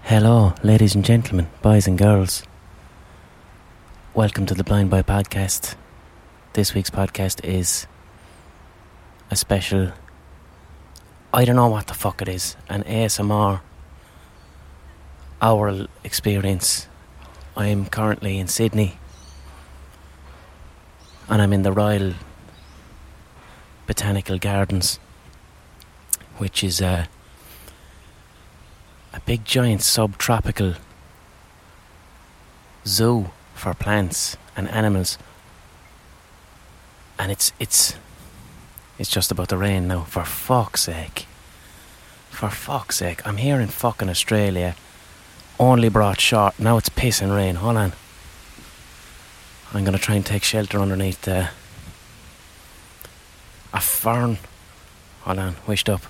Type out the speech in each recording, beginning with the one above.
Hello, ladies and gentlemen, boys and girls. Welcome to the Blind Boy Podcast. This week's podcast is a special, I don't know what the fuck it is, an ASMR oral experience. I am currently in Sydney and I'm in the Royal Botanical Gardens, which is a big giant subtropical zoo for plants and animals, and it's just about to rain now. For fuck's sake, I'm here in fucking Australia, only brought short, now it's pissing rain. Hold on, I'm gonna try and take shelter underneath a fern. Hold on, wished up.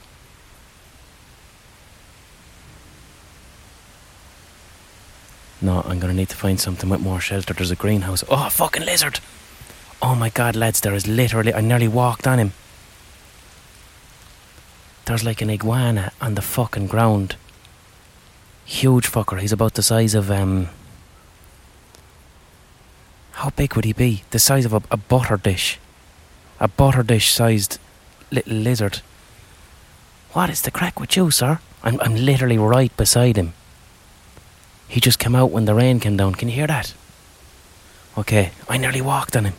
No, I'm going to need to find something with more shelter. There's a greenhouse. Oh, a fucking lizard! Oh my god, lads, there is literally... I nearly walked on him. There's like an iguana on the fucking ground. Huge fucker. He's about the size of... How big would he be? The size of a butter dish. A butter dish sized little lizard. What is the crack with you, sir? I'm literally right beside him. He just came out when the rain came down. Can you hear that? Okay, I nearly walked on him.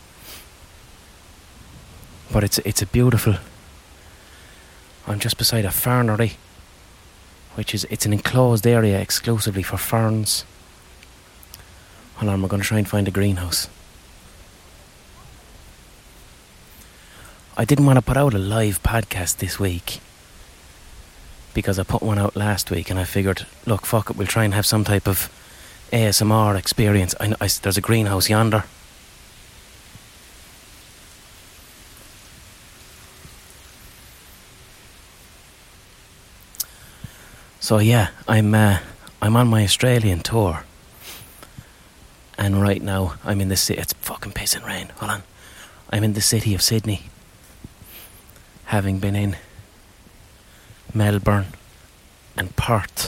But it's a beautiful... I'm just beside a fernery, it's an enclosed area exclusively for ferns. Hold on, we're going to try and find a greenhouse. I didn't want to put out a live podcast this week, because I put one out last week and I figured, look, fuck it, we'll try and have some type of ASMR experience. There's a greenhouse yonder. So yeah, I'm on my Australian tour, and right now I'm in the city. It's fucking pissing rain. Hold on, I'm in the city of Sydney, having been in Melbourne and Perth,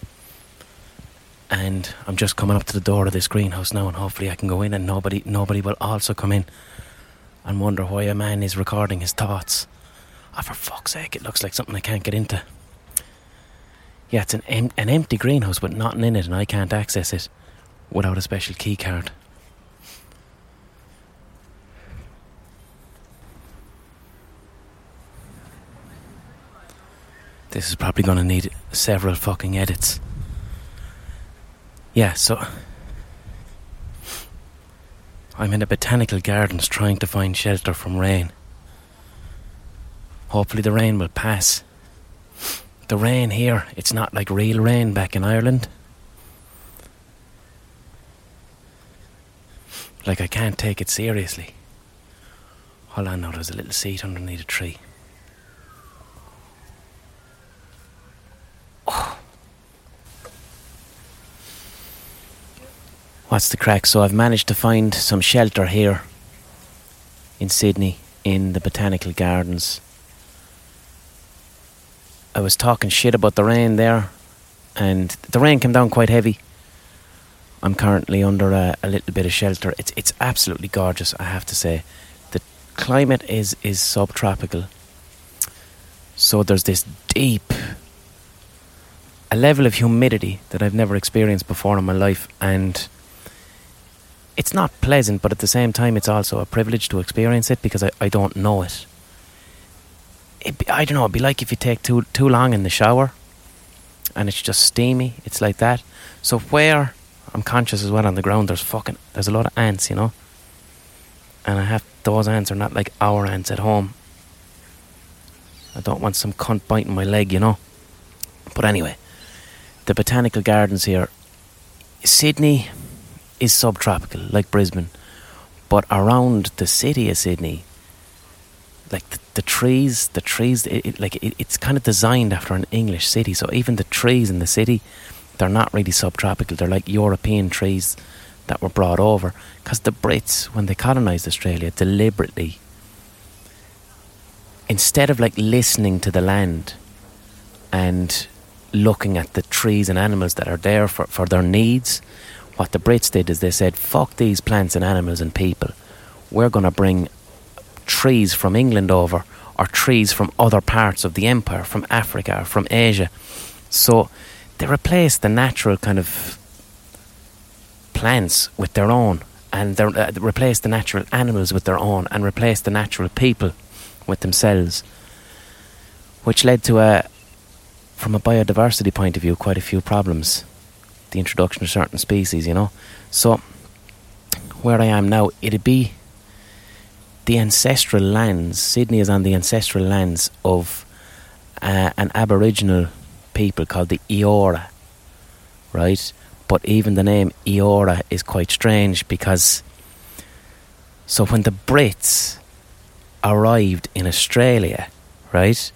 and I'm just coming up to the door of this greenhouse now, and hopefully I can go in and nobody will also come in and wonder why a man is recording his thoughts. Oh, for fuck's sake, it looks like something I can't get into. Yeah, it's an empty greenhouse with nothing in it, and I can't access it without a special key card. This is probably going to need several fucking edits. Yeah, so... I'm in the botanical gardens trying to find shelter from rain. Hopefully the rain will pass. The rain here, it's not like real rain back in Ireland. Like, I can't take it seriously. Hold on now, there's a little seat underneath a tree. What's the crack? So I've managed to find some shelter here in Sydney, in the Botanical Gardens. I was talking shit about the rain there, and the rain came down quite heavy. I'm currently under a little bit of shelter. It's absolutely gorgeous, I have to say. The climate is subtropical, so there's this deep... a level of humidity that I've never experienced before in my life, and it's not pleasant, but at the same time it's also a privilege to experience it, because I don't know it. I don't know, it'd be like if you take too long in the shower and it's just steamy. It's like that. So where I'm conscious as well on the ground, there's a lot of ants, you know, and those ants are not like our ants at home. I don't want some cunt biting my leg, you know. But anyway, the Botanical Gardens here, Sydney is subtropical, like Brisbane, but around the city of Sydney, like the trees, it's kind of designed after an English city. So even the trees in the city, they're not really subtropical. They're like European trees that were brought over, because the Brits, when they colonised Australia, deliberately, instead of like listening to the land and looking at the trees and animals that are there for their needs. What the Brits did is they said, fuck these plants and animals and people. We're going to bring trees from England over, or trees from other parts of the empire, from Africa or from Asia. So they replaced the natural kind of plants with their own, and they replaced the natural animals with their own, and replaced the natural people with themselves, which led to from a biodiversity point of view, quite a few problems. The introduction of certain species, you know. So where I am now, it'd be the ancestral lands. Sydney is on the ancestral lands of an Aboriginal people called the Eora, right? But even the name Eora is quite strange, because so when the Brits arrived in Australia, right,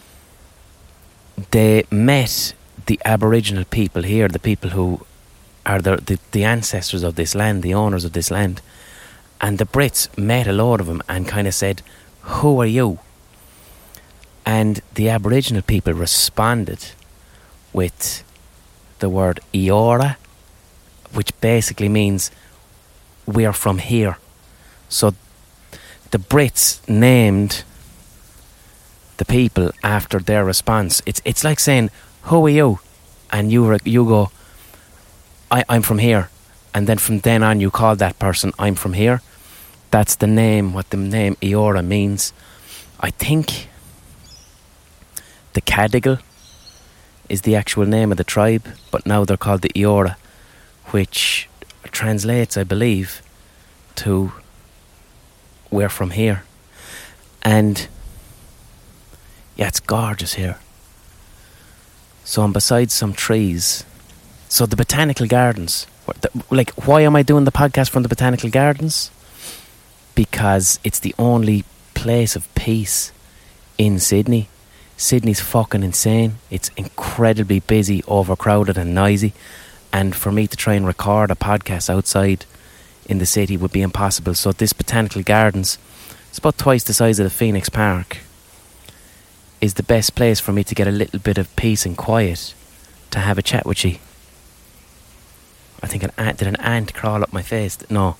they met the Aboriginal people here, the people who are the ancestors of this land, the owners of this land. And the Brits met a load of them and kind of said, who are you? And the Aboriginal people responded with the word Eora, which basically means we're from here. So the Brits named the people after their response. It's like saying, who are you? And you go, I'm from here. And then from then on you call that person, I'm from here. That's the name, what the name Eora means. I think the Cadigal is the actual name of the tribe, but now they're called the Eora, which translates, I believe, to we're from here. And yeah, it's gorgeous here. So I'm beside some trees. So the Botanical Gardens, why am I doing the podcast from the Botanical Gardens? Because it's the only place of peace in Sydney. Sydney's fucking insane. It's incredibly busy, overcrowded and noisy. And for me to try and record a podcast outside in the city would be impossible. So this Botanical Gardens, it's about twice the size of the Phoenix Park, is the best place for me to get a little bit of peace and quiet to have a chat with you. I think did an ant crawl up my face? No.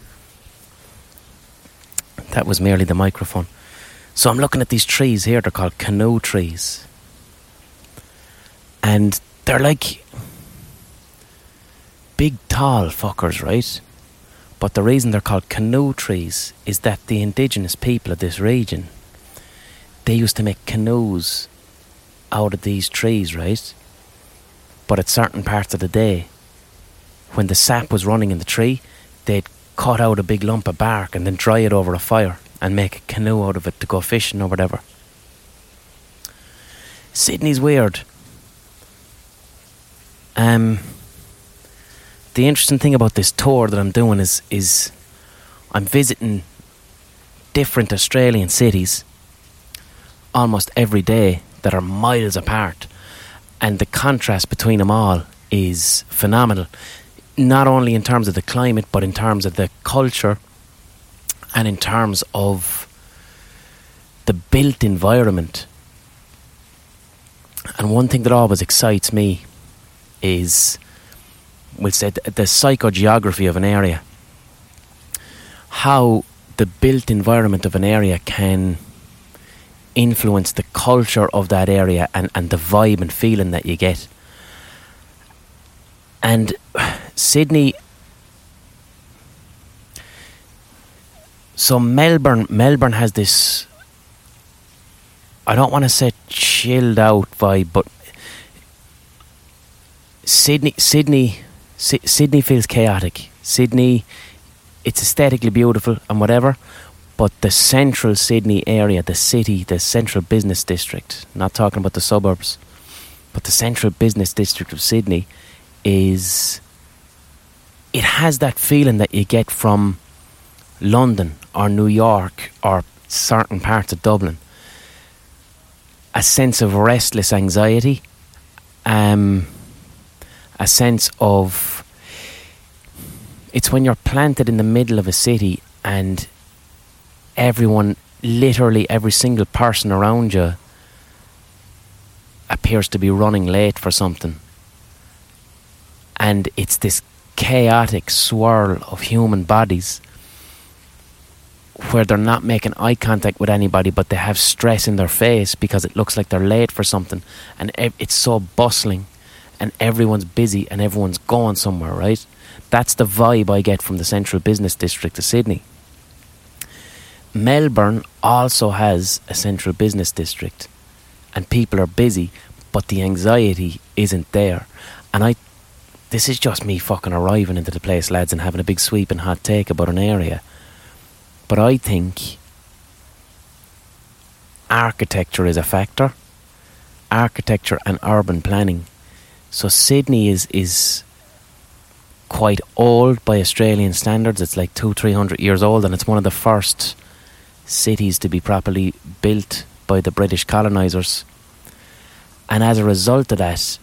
That was merely the microphone. So I'm looking at these trees here. They're called canoe trees. And they're like big, tall fuckers, right? But the reason they're called canoe trees is that the indigenous people of this region, they used to make canoes out of these trees, right? But at certain parts of the day, when the sap was running in the tree, they'd cut out a big lump of bark and then dry it over a fire and make a canoe out of it to go fishing or whatever. Sydney's weird. The interesting thing about this tour that I'm doing is I'm visiting different Australian cities almost every day that are miles apart, and the contrast between them all is phenomenal, not only in terms of the climate but in terms of the culture and in terms of the built environment. And one thing that always excites me is, we'll say, the psychogeography of an area, how the built environment of an area can influence the culture of that area and the vibe and feeling that you get. And Sydney, so Melbourne has this, I don't want to say chilled out vibe, but Sydney feels chaotic. Sydney, it's aesthetically beautiful and whatever, but the central Sydney area, the city, the central business district, not talking about the suburbs, but the central business district of Sydney it has that feeling that you get from London or New York or certain parts of Dublin. A sense of restless anxiety, a sense of, it's when you're planted in the middle of a city and everyone, literally every single person around you appears to be running late for something. And it's this chaotic swirl of human bodies where they're not making eye contact with anybody, but they have stress in their face because it looks like they're late for something. And it's so bustling, and everyone's busy and everyone's going somewhere, right? That's the vibe I get from the central business district of Sydney. Melbourne also has a central business district, and people are busy, but the anxiety isn't there. And this is just me fucking arriving into the place, lads, and having a big sweeping hot take about an area. But I think architecture is a factor. Architecture and urban planning. So Sydney is quite old by Australian standards. It's like 200-300 years old, and it's one of the first cities to be properly built by the British colonisers. And as a result of that,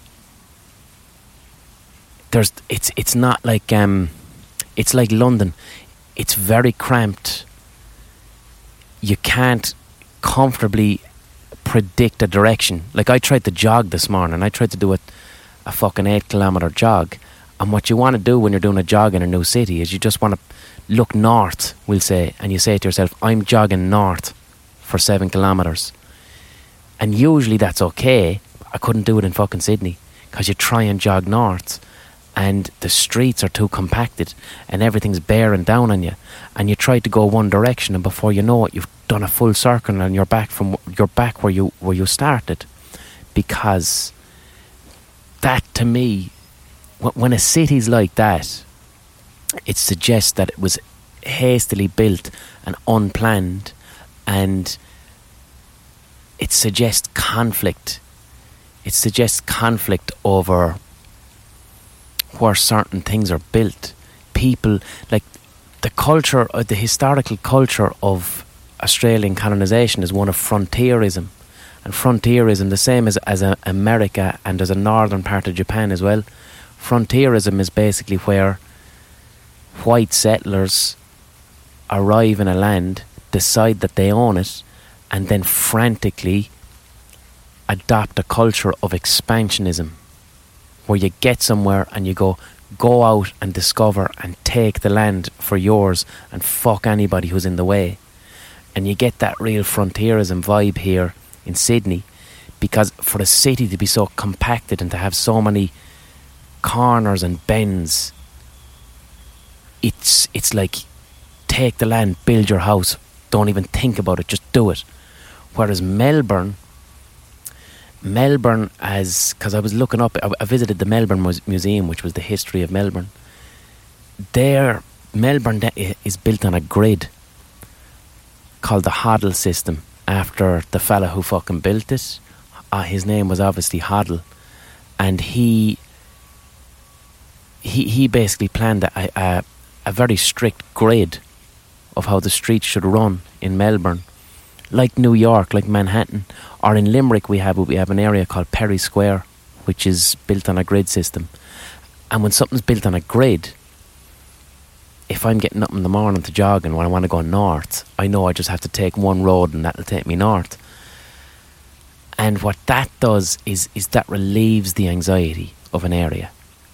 it's not like it's like London. It's very cramped. You can't comfortably predict a direction. Like, I tried to jog this morning. I tried to do a fucking 8-kilometre jog. And what you want to do when you're doing a jog in a new city is you just want to look north, we'll say, and you say to yourself, I'm jogging north for 7 kilometres. And usually that's okay. I couldn't do it in fucking Sydney, because you try and jog north and the streets are too compacted and everything's bearing down on you, and you try to go one direction, and before you know it, you've done a full circle and you're back where you started. Because that, to me, when a city's like that, it suggests that it was hastily built and unplanned, and it suggests conflict. It suggests conflict over where certain things are built. People, like the culture, the historical culture of Australian colonisation is one of frontierism. And frontierism, the same as America and as a northern part of Japan as well. Frontierism is basically where white settlers arrive in a land, decide that they own it, and then frantically adopt a culture of expansionism, where you get somewhere and you go out and discover and take the land for yours and fuck anybody who's in the way. And you get that real frontierism vibe here in Sydney, because for a city to be so compacted and to have so many corners and bends, it's like, take the land, build your house, don't even think about it, just do it. Whereas Melbourne, as, because I was looking up, I visited the Melbourne Museum, which was the history of Melbourne. There, Melbourne is built on a grid called the Hoddle system, after the fella who fucking built it. His name was obviously Hoddle, and he basically planned a very strict grid of how the streets should run in Melbourne. Like New York, like Manhattan, or in Limerick we have an area called Perry Square, which is built on a grid system. And when something's built on a grid, if I'm getting up in the morning to jog and when I want to go north, I know I just have to take one road and that'll take me north. And what that does is that relieves the anxiety of an area.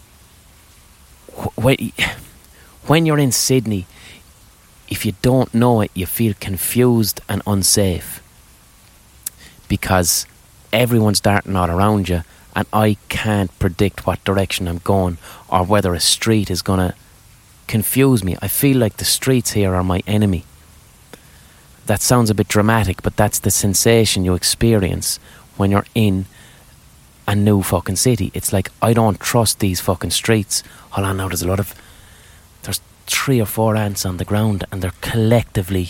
When you're in Sydney, if you don't know it, you feel confused and unsafe, because everyone's darting all around you, and I can't predict what direction I'm going or whether a street is going to confuse me. I feel like the streets here are my enemy. That sounds a bit dramatic, but that's the sensation you experience when you're in a new fucking city. It's like, I don't trust these fucking streets. Hold on now, there's 3 or 4 ants on the ground, and they're collectively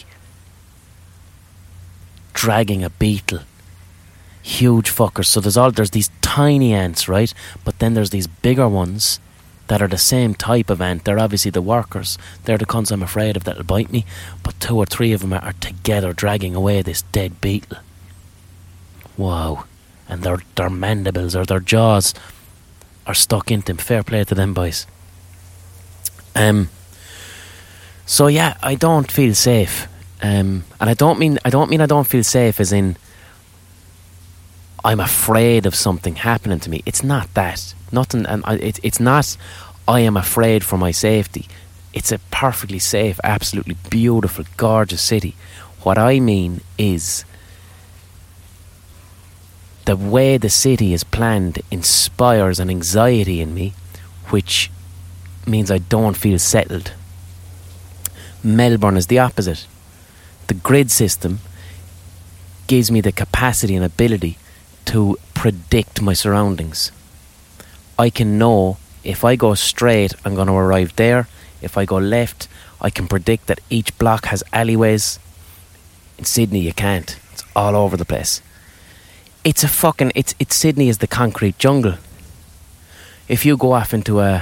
dragging a beetle. Huge fuckers. So there's these tiny ants, right? But then there's these bigger ones that are the same type of ant. They're obviously the workers. They're the cunts I'm afraid of that'll bite me. But 2 or 3 of them are together dragging away this dead beetle. Wow. And their mandibles or their jaws are stuck into them. Fair play to them boys. So yeah, I don't feel safe, and I don't mean I don't feel safe as in I'm afraid of something happening to me. It's not that. Nothing. And it's not. I am afraid for my safety. It's a perfectly safe, absolutely beautiful, gorgeous city. What I mean is the way the city is planned inspires an anxiety in me, which means I don't feel settled. Melbourne is the opposite. The grid system gives me the capacity and ability to predict my surroundings. I can know if I go straight, I'm going to arrive there. If I go left, I can predict that each block has alleyways. In Sydney, you can't. It's all over the place. It's Sydney is the concrete jungle. If you go off into a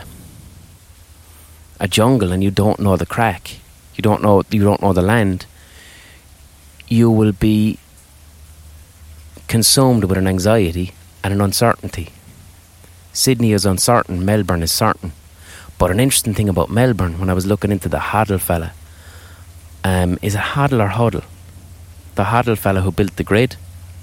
jungle and you don't know the crack, you don't know the land, you will be consumed with an anxiety and an uncertainty. Sydney is uncertain, Melbourne is certain. But an interesting thing about Melbourne, when I was looking into the Hoddle fella, is it Hoddle or Huddle? The Hoddle fella who built the grid.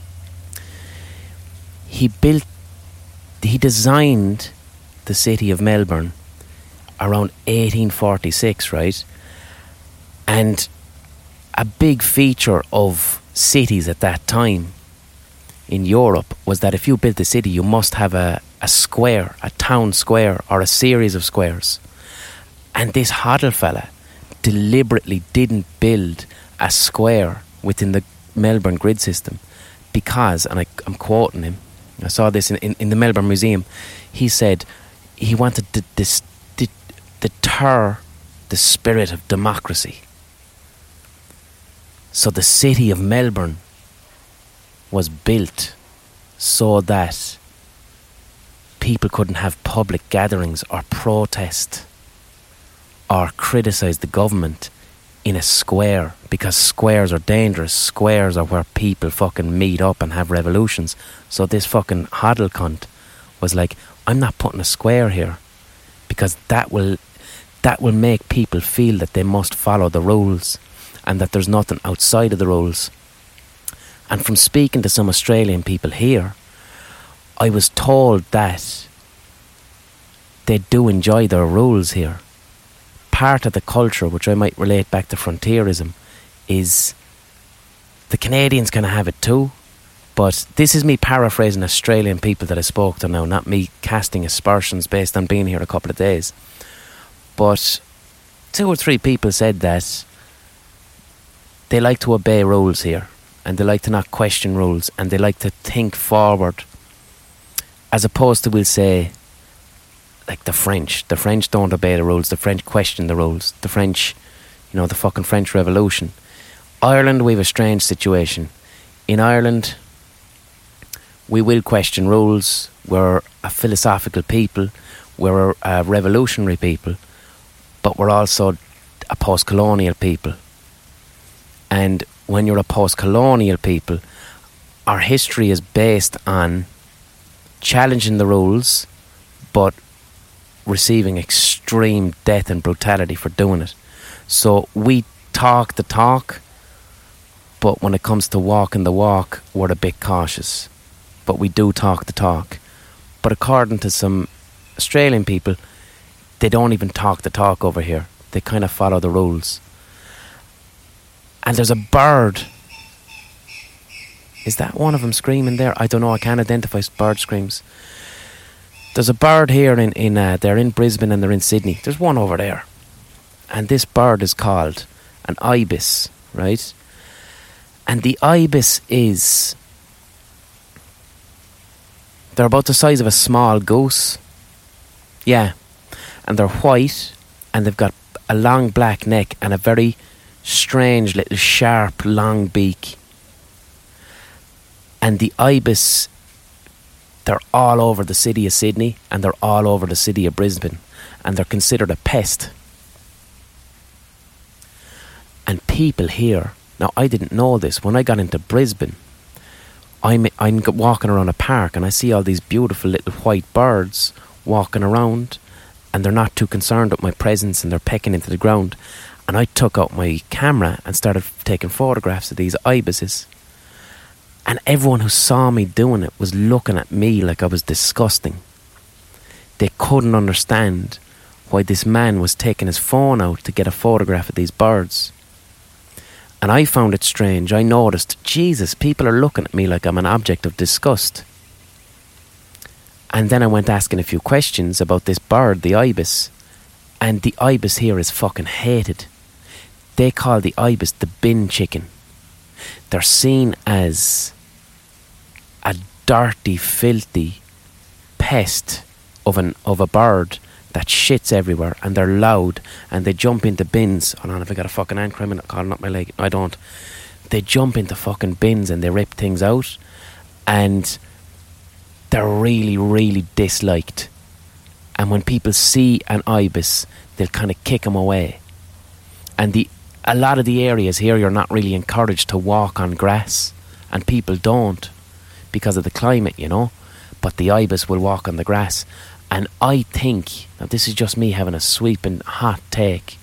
He designed the city of Melbourne around 1846, right? And a big feature of cities at that time in Europe was that if you built a city, you must have a square, a town square, or a series of squares. And this Hoddle fella deliberately didn't build a square within the Melbourne grid system because, and I'm quoting him, I saw this in the Melbourne Museum, he said he wanted to deter the spirit of democracy. So the city of Melbourne was built so that people couldn't have public gatherings or protest or criticise the government in a square, because squares are dangerous. Squares are where people fucking meet up and have revolutions. So this fucking Hoddle cunt was like, I'm not putting a square here because that will make people feel that they must follow the rules and that there's nothing outside of the rules. And from speaking to some Australian people here, I was told that they do enjoy their rules here. Part of the culture, which I might relate back to frontierism, is the Canadians kind of have it too. But this is me paraphrasing Australian people that I spoke to now, not me casting aspersions based on being here a couple of days. But 2 or 3 people said that they like to obey rules here, and they like to not question rules, and they like to think forward, as opposed to, we'll say, like the French. The French don't obey the rules. The French question the rules. The French, the fucking French Revolution. Ireland, we have a strange situation. In Ireland, we will question rules. We're a philosophical people. We're a revolutionary people. But we're also a post-colonial people. And when you're a post-colonial people, our history is based on challenging the rules, but receiving extreme death and brutality for doing it. So we talk the talk, but when it comes to walking the walk, we're a bit cautious. But we do talk the talk. But according to some Australian people, they don't even talk the talk over here. They kind of follow the rules. And there's a bird. Is that one of them screaming there? I don't know. I can't identify bird screams. There's a bird here they're in Brisbane and they're in Sydney. There's one over there. And this bird is called an ibis, right? And the ibis they're about the size of a small goose. Yeah. And they're white, and they've got a long black neck and a very strange little sharp long beak. And the ibis, they're all over the city of Sydney, and they're all over the city of Brisbane, and they're considered a pest. And people here, now I didn't know this, when I got into Brisbane, I'm walking around a park and I see all these beautiful little white birds walking around, and they're not too concerned with my presence, and they're pecking into the ground. And I took out my camera and started taking photographs of these ibises. And everyone who saw me doing it was looking at me like I was disgusting. They couldn't understand why this man was taking his phone out to get a photograph of these birds. And I found it strange. I noticed, Jesus, people are looking at me like I'm an object of disgust. And then I went asking a few questions about this bird, the ibis. And the ibis here is fucking hated. They call the ibis the bin chicken. They're seen as a dirty, filthy pest of a bird that shits everywhere, and they're loud, and they jump into bins. Hold on, have I got a fucking ant crime calling up my leg? No, I don't. They jump into fucking bins and they rip things out, and they're really, really disliked. And when people see an ibis, they'll kind of kick them away. And a lot of the areas here, you're not really encouraged to walk on grass, and people don't because of the climate, you know. But the ibis will walk on the grass. And I think, now this is just me having a sweeping hot take,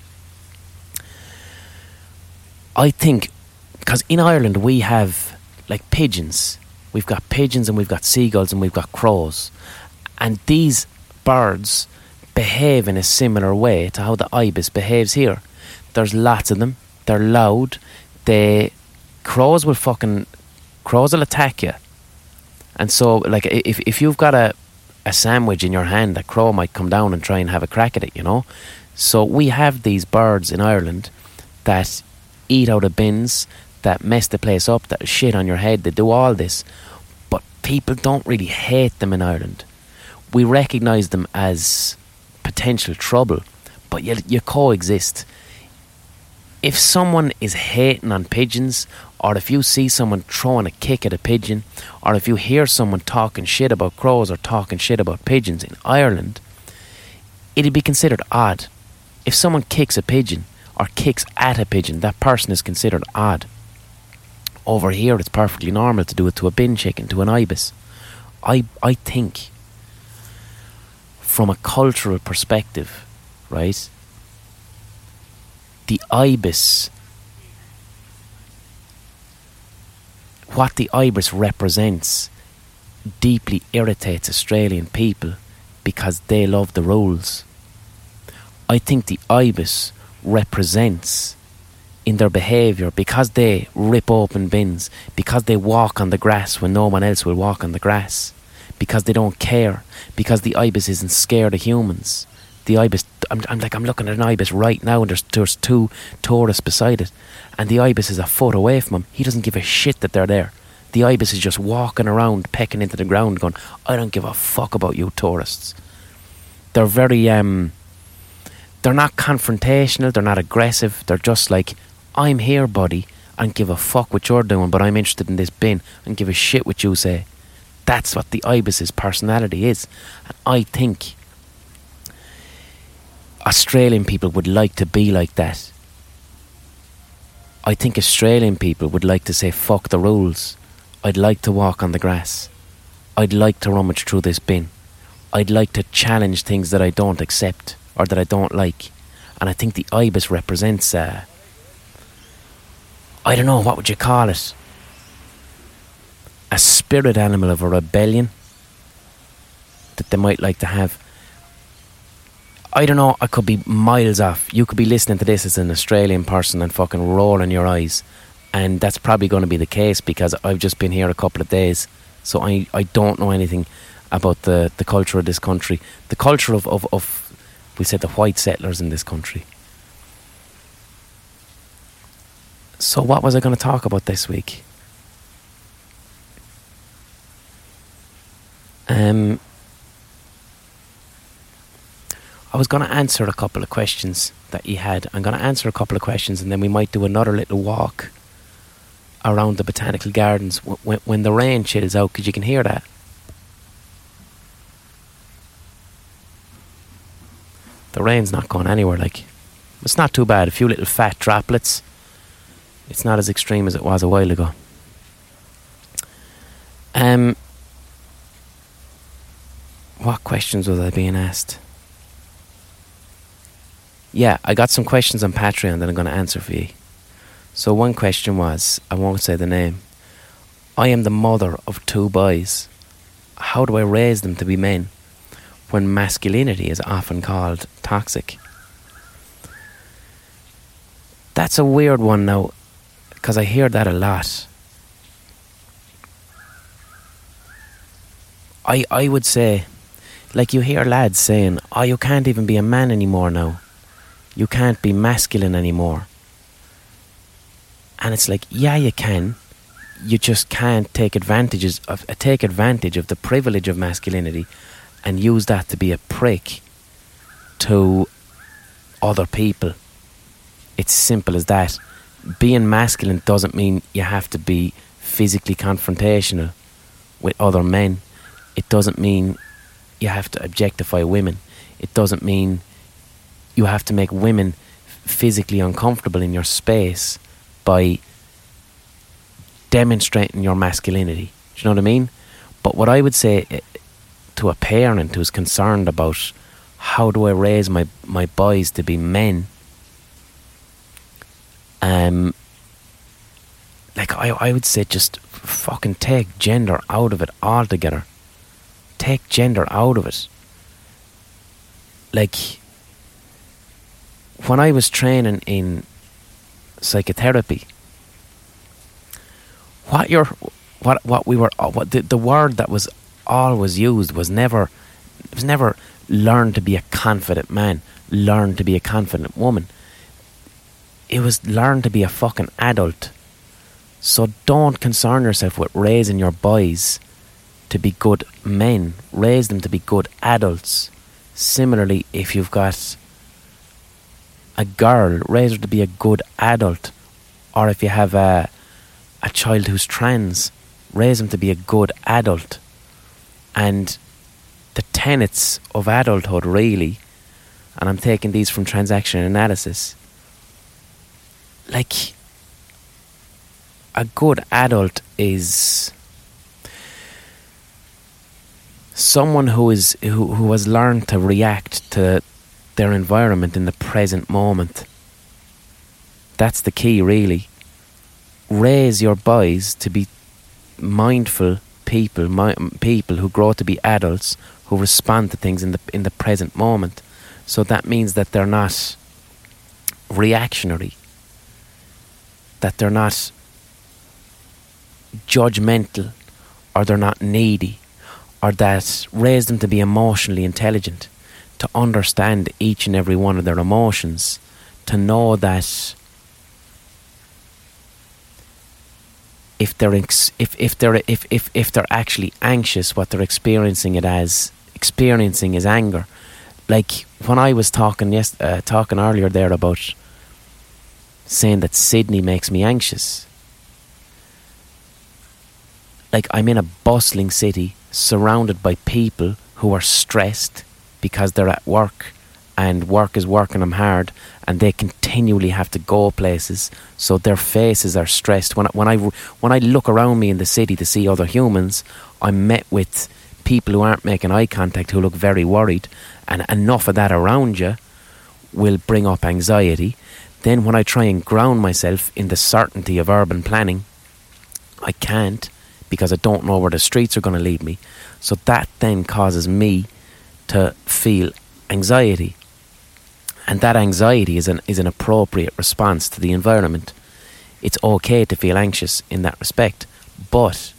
I think, because in Ireland we have like pigeons. We've got pigeons and we've got seagulls and we've got crows. And these birds behave in a similar way to how the ibis behaves here. There's lots of them. They're loud. Crows will attack you. And so, like, if you've got a sandwich in your hand, a crow might come down and try and have a crack at it, you know. So we have these birds in Ireland that eat out of bins, that mess the place up, that shit on your head. They do all this, but people don't really hate them in Ireland. We recognise them as potential trouble, but you coexist. If someone is hating on pigeons, or if you see someone throwing a kick at a pigeon, or if you hear someone talking shit about crows or talking shit about pigeons in Ireland, it'd be considered odd. If someone kicks a pigeon or kicks at a pigeon, that person is considered odd. Over here, it's perfectly normal to do it to a bin chicken, to an ibis. I think, from a cultural perspective, right, the ibis, what the ibis represents, deeply irritates Australian people because they love the rules. I think the ibis represents, in their behaviour, because they rip open bins, because they walk on the grass when no one else will walk on the grass, because they don't care, because the ibis isn't scared of humans. The ibis, I'm looking at an ibis right now, and there's two tourists beside it, and the ibis is a foot away from him. He doesn't give a shit that they're there. The ibis is just walking around, pecking into the ground, going, I don't give a fuck about you tourists. They're very, they're not confrontational, they're not aggressive, they're just like, I'm here, buddy, I don't give a fuck what you're doing, but I'm interested in this bin, I don't give a shit what you say. That's what the ibis's personality is. And I think Australian people would like to be like that. I think Australian people would like to say, fuck the rules. I'd like to walk on the grass. I'd like to rummage through this bin. I'd like to challenge things that I don't accept or that I don't like. And I think the ibis represents, I don't know, what would you call it? A spirit animal of a rebellion that they might like to have. I don't know, I could be miles off. You could be listening to this as an Australian person and fucking rolling your eyes. And that's probably going to be the case because I've just been here a couple of days. So I don't know anything about the culture of this country. The culture of we said, the white settlers in this country. So what was I going to talk about this week? I was going to answer a couple of questions that you had. I'm going to answer a couple of questions and then we might do another little walk around the botanical gardens when the rain chills out, because you can hear that. The rain's not going anywhere, like. It's not too bad, a few little fat droplets. It's not as extreme as it was a while ago. What questions was I being asked? Yeah, I got some questions on Patreon that I'm going to answer for you. So one question was, I won't say the name, I am the mother of 2 boys. How do I raise them to be men when masculinity is often called toxic? That's a weird one now, because I hear that a lot. I would say, like, you hear lads saying, oh, you can't even be a man anymore now. You can't be masculine anymore. And it's like, yeah, you can. You just can't take advantage of the privilege of masculinity and use that to be a prick to other people. It's simple as that. Being masculine doesn't mean you have to be physically confrontational with other men. It doesn't mean you have to objectify women. It doesn't mean you have to make women physically uncomfortable in your space by demonstrating your masculinity. Do you know what I mean? But what I would say to a parent who's concerned about how do I raise my boys to be men, like I would say, just fucking take gender out of it altogether. Take gender out of it. Like, when I was training in psychotherapy, the word that was always used was never learn to be a confident man, learn to be a confident woman. It was learn to be a fucking adult. So don't concern yourself with raising your boys to be good men. Raise them to be good adults. Similarly, if you've got a girl, raise her to be a good adult. Or if you have a child who's trans, raise them to be a good adult. And the tenets of adulthood, really, and I'm taking these from Transaction Analysis, like, a good adult is someone who has learned to react to their environment in the present moment. That's the key, really. Raise your boys to be mindful people who grow to be adults, who respond to things in the present moment. So that means that they're not reactionary, that they're not judgmental, or they're not needy, or that raise them to be emotionally intelligent, to understand each and every one of their emotions, to know that if they're actually anxious, what they're experiencing is anger. Like, when I was talking earlier there about saying that Sydney makes me anxious. Like, I'm in a bustling city surrounded by people who are stressed because they're at work, and work is working them hard, and they continually have to go places, so their faces are stressed. When I look around me in the city to see other humans, I'm met with people who aren't making eye contact, who look very worried, and enough of that around you will bring up anxiety. Then when I try and ground myself in the certainty of urban planning, I can't, because I don't know where the streets are going to lead me. So that then causes me to feel anxiety. And that anxiety is an appropriate response to the environment. It's okay to feel anxious in that respect. But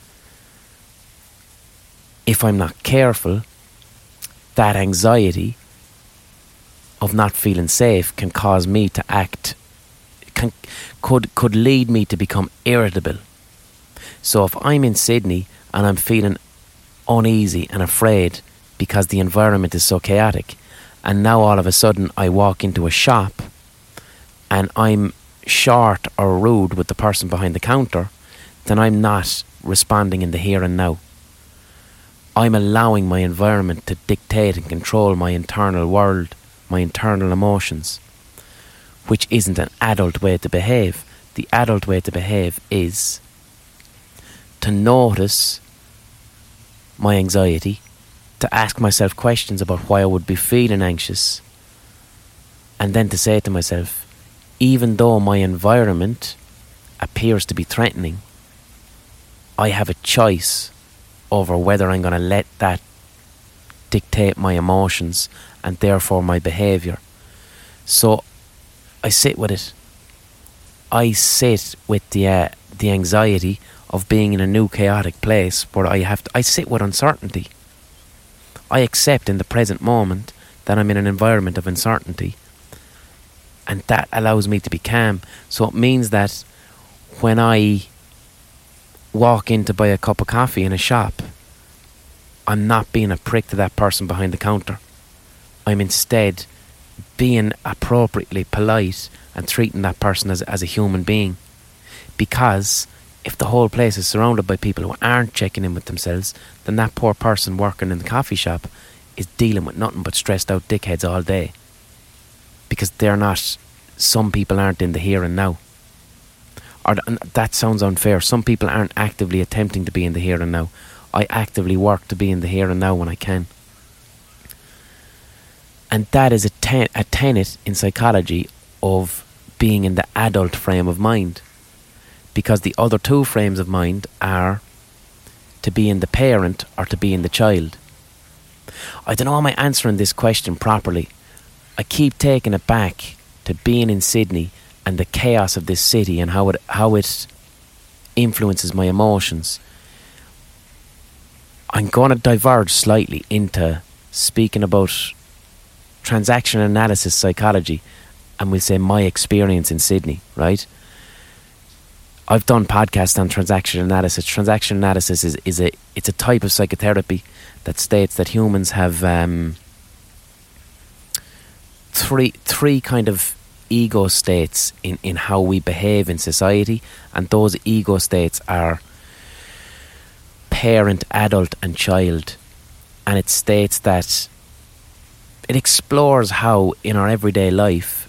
if I'm not careful, that anxiety of not feeling safe can cause me to act, could lead me to become irritable. So if I'm in Sydney and I'm feeling uneasy and afraid because the environment is so chaotic, and now all of a sudden I walk into a shop and I'm short or rude with the person behind the counter, then I'm not responding in the here and now. I'm allowing my environment to dictate and control my internal world, my internal emotions, which isn't an adult way to behave. The adult way to behave is to notice my anxiety, to ask myself questions about why I would be feeling anxious, and then to say to myself, even though my environment appears to be threatening, I have a choice over whether I'm going to let that dictate my emotions and therefore my behaviour. So I sit with it. I sit with the anxiety of being in a new chaotic place where I sit with uncertainty. I accept in the present moment that I'm in an environment of uncertainty, and that allows me to be calm. So it means that when I walk in to buy a cup of coffee in a shop, I'm not being a prick to that person behind the counter. I'm instead being appropriately polite and treating that person as a human being. Because if the whole place is surrounded by people who aren't checking in with themselves, then that poor person working in the coffee shop is dealing with nothing but stressed out dickheads all day. Because some people aren't in the here and now. That sounds unfair. Some people aren't actively attempting to be in the here and now. I actively work to be in the here and now when I can. And that is a tenet in psychology of being in the adult frame of mind. Because the other two frames of mind are to be in the parent or to be in the child. I don't know am I answering this question properly. I keep taking it back to being in Sydney and the chaos of this city and how it influences my emotions. I'm going to diverge slightly into speaking about transaction analysis psychology, and we'll say my experience in Sydney, right? I've done podcasts on transaction analysis. Transaction analysis is a type of psychotherapy that states that humans have three kind of ego states in how we behave in society, and those ego states are parent, adult and child. And it states that it explores how in our everyday life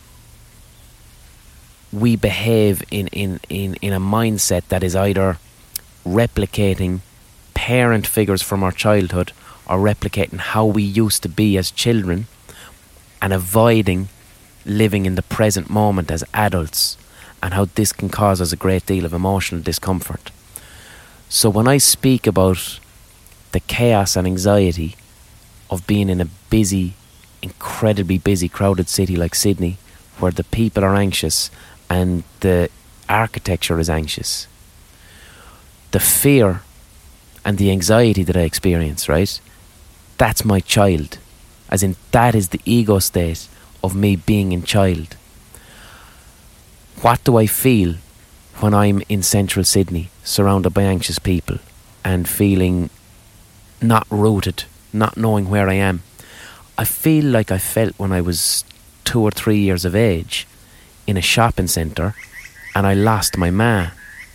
we behave in a mindset that is either replicating parent figures from our childhood or replicating how we used to be as children and avoiding living in the present moment as adults, and how this can cause us a great deal of emotional discomfort. So when I speak about the chaos and anxiety of being in a busy, incredibly busy, crowded city like Sydney, where the people are anxious and the architecture is anxious, the fear and the anxiety that I experience, right? That's my child. As in, that is the ego state of me being in child. What do I feel when I'm in central Sydney, surrounded by anxious people and feeling not rooted, not knowing where I am? I feel like I felt when I was 2 or 3 years of age in a shopping centre and I lost my ma.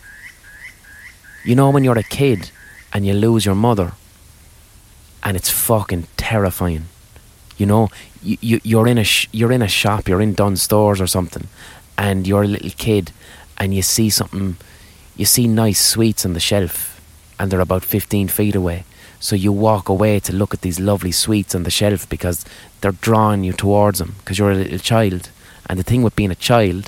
You know when you're a kid and you lose your mother, and it's fucking terrifying. You know, you're in a shop, you're in Dunnes Stores or something, and you're a little kid and you see something, you see nice sweets on the shelf and they're about 15 feet away. So you walk away to look at these lovely sweets on the shelf because they're drawing you towards them because you're a little child. And the thing with being a child,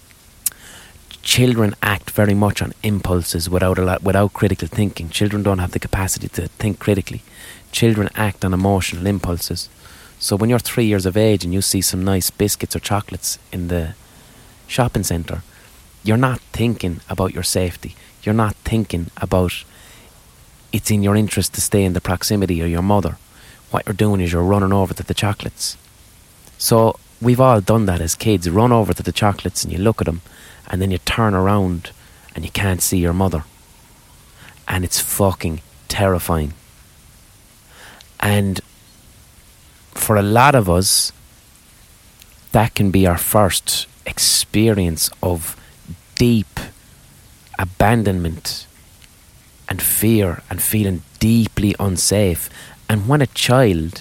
children act very much on impulses without critical thinking. Children don't have the capacity to think critically. Children act on emotional impulses. So when you're 3 years of age and you see some nice biscuits or chocolates in the shopping centre, you're not thinking about your safety. You're not thinking about it's in your interest to stay in the proximity of your mother. What you're doing is you're running over to the chocolates. So we've all done that as kids. Run over to the chocolates and you look at them and then you turn around and you can't see your mother. And it's fucking terrifying. And for a lot of us, that can be our first experience of deep abandonment and fear and feeling deeply unsafe. And when a child,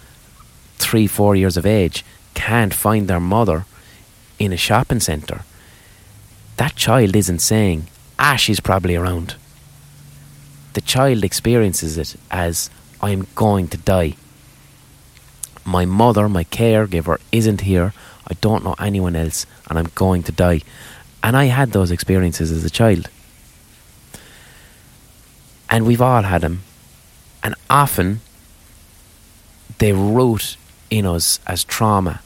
3-4 years of age, can't find their mother in a shopping centre, that child isn't saying, she's probably around. The child experiences it as, I'm going to die. My mother, my caregiver, isn't here. I don't know anyone else and I'm going to die. And I had those experiences as a child. And we've all had them. And often they root in us as trauma.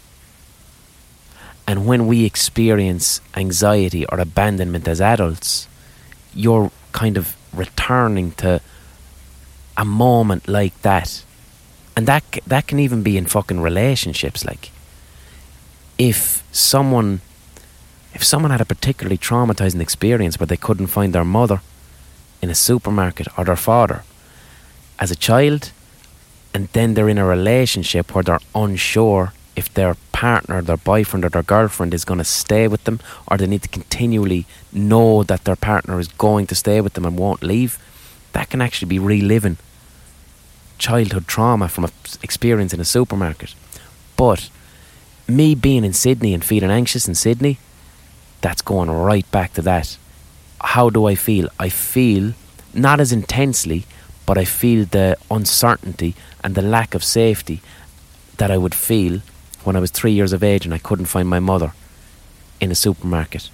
And when we experience anxiety or abandonment as adults, you're kind of returning to a moment like that. And that can even be in fucking relationships. Like, if someone had a particularly traumatizing experience where they couldn't find their mother in a supermarket or their father as a child, and then they're in a relationship where they're unsure if their partner, their boyfriend or their girlfriend is going to stay with them, or they need to continually know that their partner is going to stay with them and won't leave, that can actually be reliving childhood trauma from an experience in a supermarket. But me being in Sydney and feeling anxious in Sydney, that's going right back to that. How do I feel? I feel not as intensely, but I feel the uncertainty and the lack of safety that I would feel when I was 3 years of age and I couldn't find my mother in a supermarket.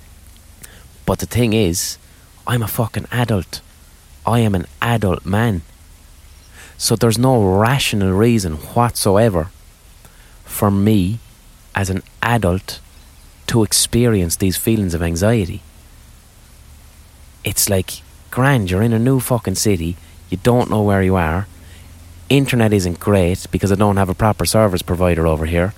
But the thing is, I'm a fucking adult. I am an adult man. So there's no rational reason whatsoever for me as an adult to experience these feelings of anxiety. It's like, grand, you're in a new fucking city, you don't know where you are, internet isn't great because I don't have a proper service provider over here.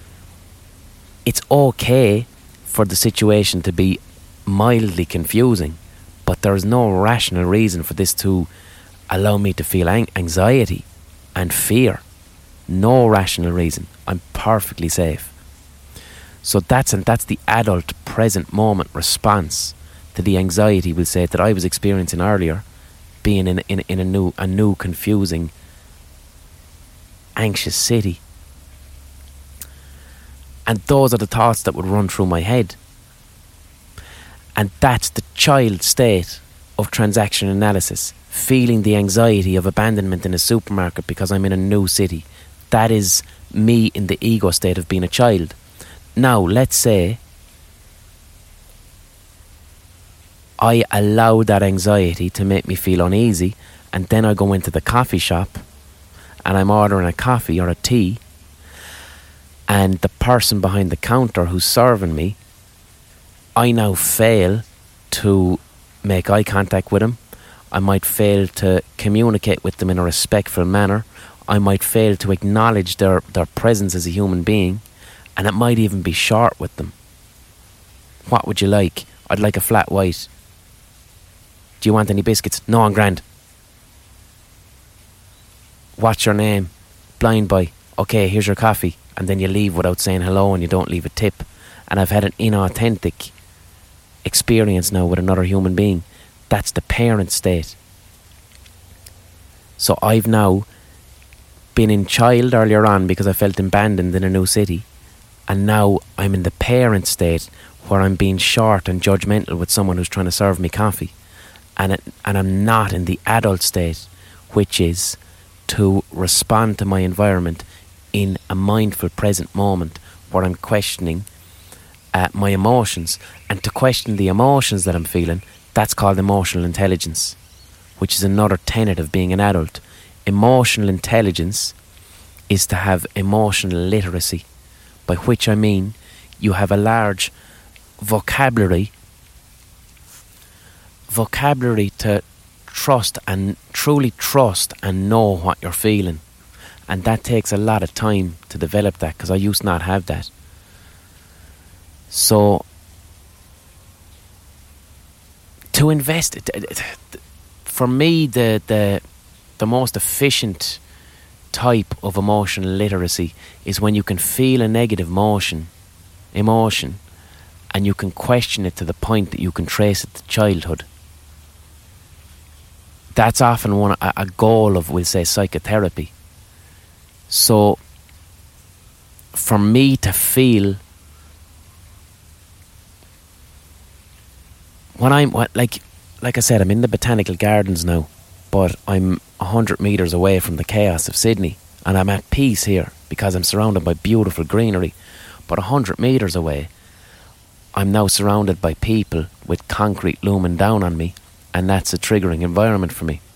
It's okay for the situation to be mildly confusing, but there's no rational reason for this to allow me to feel anxiety and fear. No rational reason. I'm perfectly safe. So that's the adult present moment response to the anxiety, we'll say, that I was experiencing earlier, being in a new confusing, anxious city. And those are the thoughts that would run through my head. And that's the child state of transaction analysis, feeling the anxiety of abandonment in a supermarket because I'm in a new city. That is me in the ego state of being a child. Now, let's say I allow that anxiety to make me feel uneasy, and then I go into the coffee shop and I'm ordering a coffee or a tea, and the person behind the counter who's serving me, I now fail to make eye contact with him. I might fail to communicate with them in a respectful manner. I might fail to acknowledge their presence as a human being, and it might even be short with them. What would you like? I'd like a flat white. Do you want any biscuits? No, I'm grand. What's your name? Blind boy. Okay, here's your coffee. And then you leave without saying hello and you don't leave a tip. And I've had an inauthentic experience now with another human being. That's the parent state. So I've now been in child earlier on because I felt abandoned in a new city. And now I'm in the parent state where I'm being short and judgmental with someone who's trying to serve me coffee. And I'm not in the adult state, which is to respond to my environment in a mindful present moment where I'm questioning my emotions. And to question the emotions that I'm feeling, that's called emotional intelligence, which is another tenet of being an adult. Emotional intelligence is to have emotional literacy, by which I mean you have a large vocabulary to trust and truly trust and know what you're feeling. And that takes a lot of time to develop that, because I used not have that. So to invest, for me, the most efficient type of emotional literacy is when you can feel a negative emotion and you can question it to the point that you can trace it to childhood. That's often a goal of, we'll say, psychotherapy. So for me to feel when I'm like I said, I'm in the botanical gardens now, but I'm 100 metres away from the chaos of Sydney, and I'm at peace here because I'm surrounded by beautiful greenery. But 100 metres away, I'm now surrounded by people with concrete looming down on me, and that's a triggering environment for me.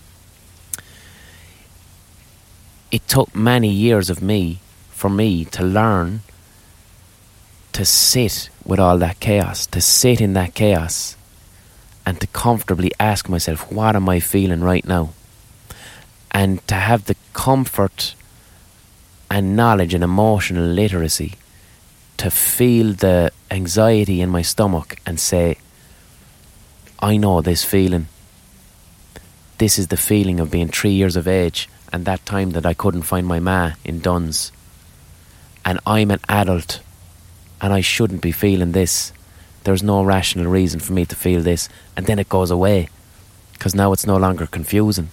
It took many years for me to learn to sit with all that chaos, to sit in that chaos, and to comfortably ask myself, what am I feeling right now? And to have the comfort and knowledge and emotional literacy to feel the anxiety in my stomach and say, I know this feeling. This is the feeling of being 3 years of age and that time that I couldn't find my ma in Duns. And I'm an adult and I shouldn't be feeling this. There's no rational reason for me to feel this. And then it goes away because now it's no longer confusing.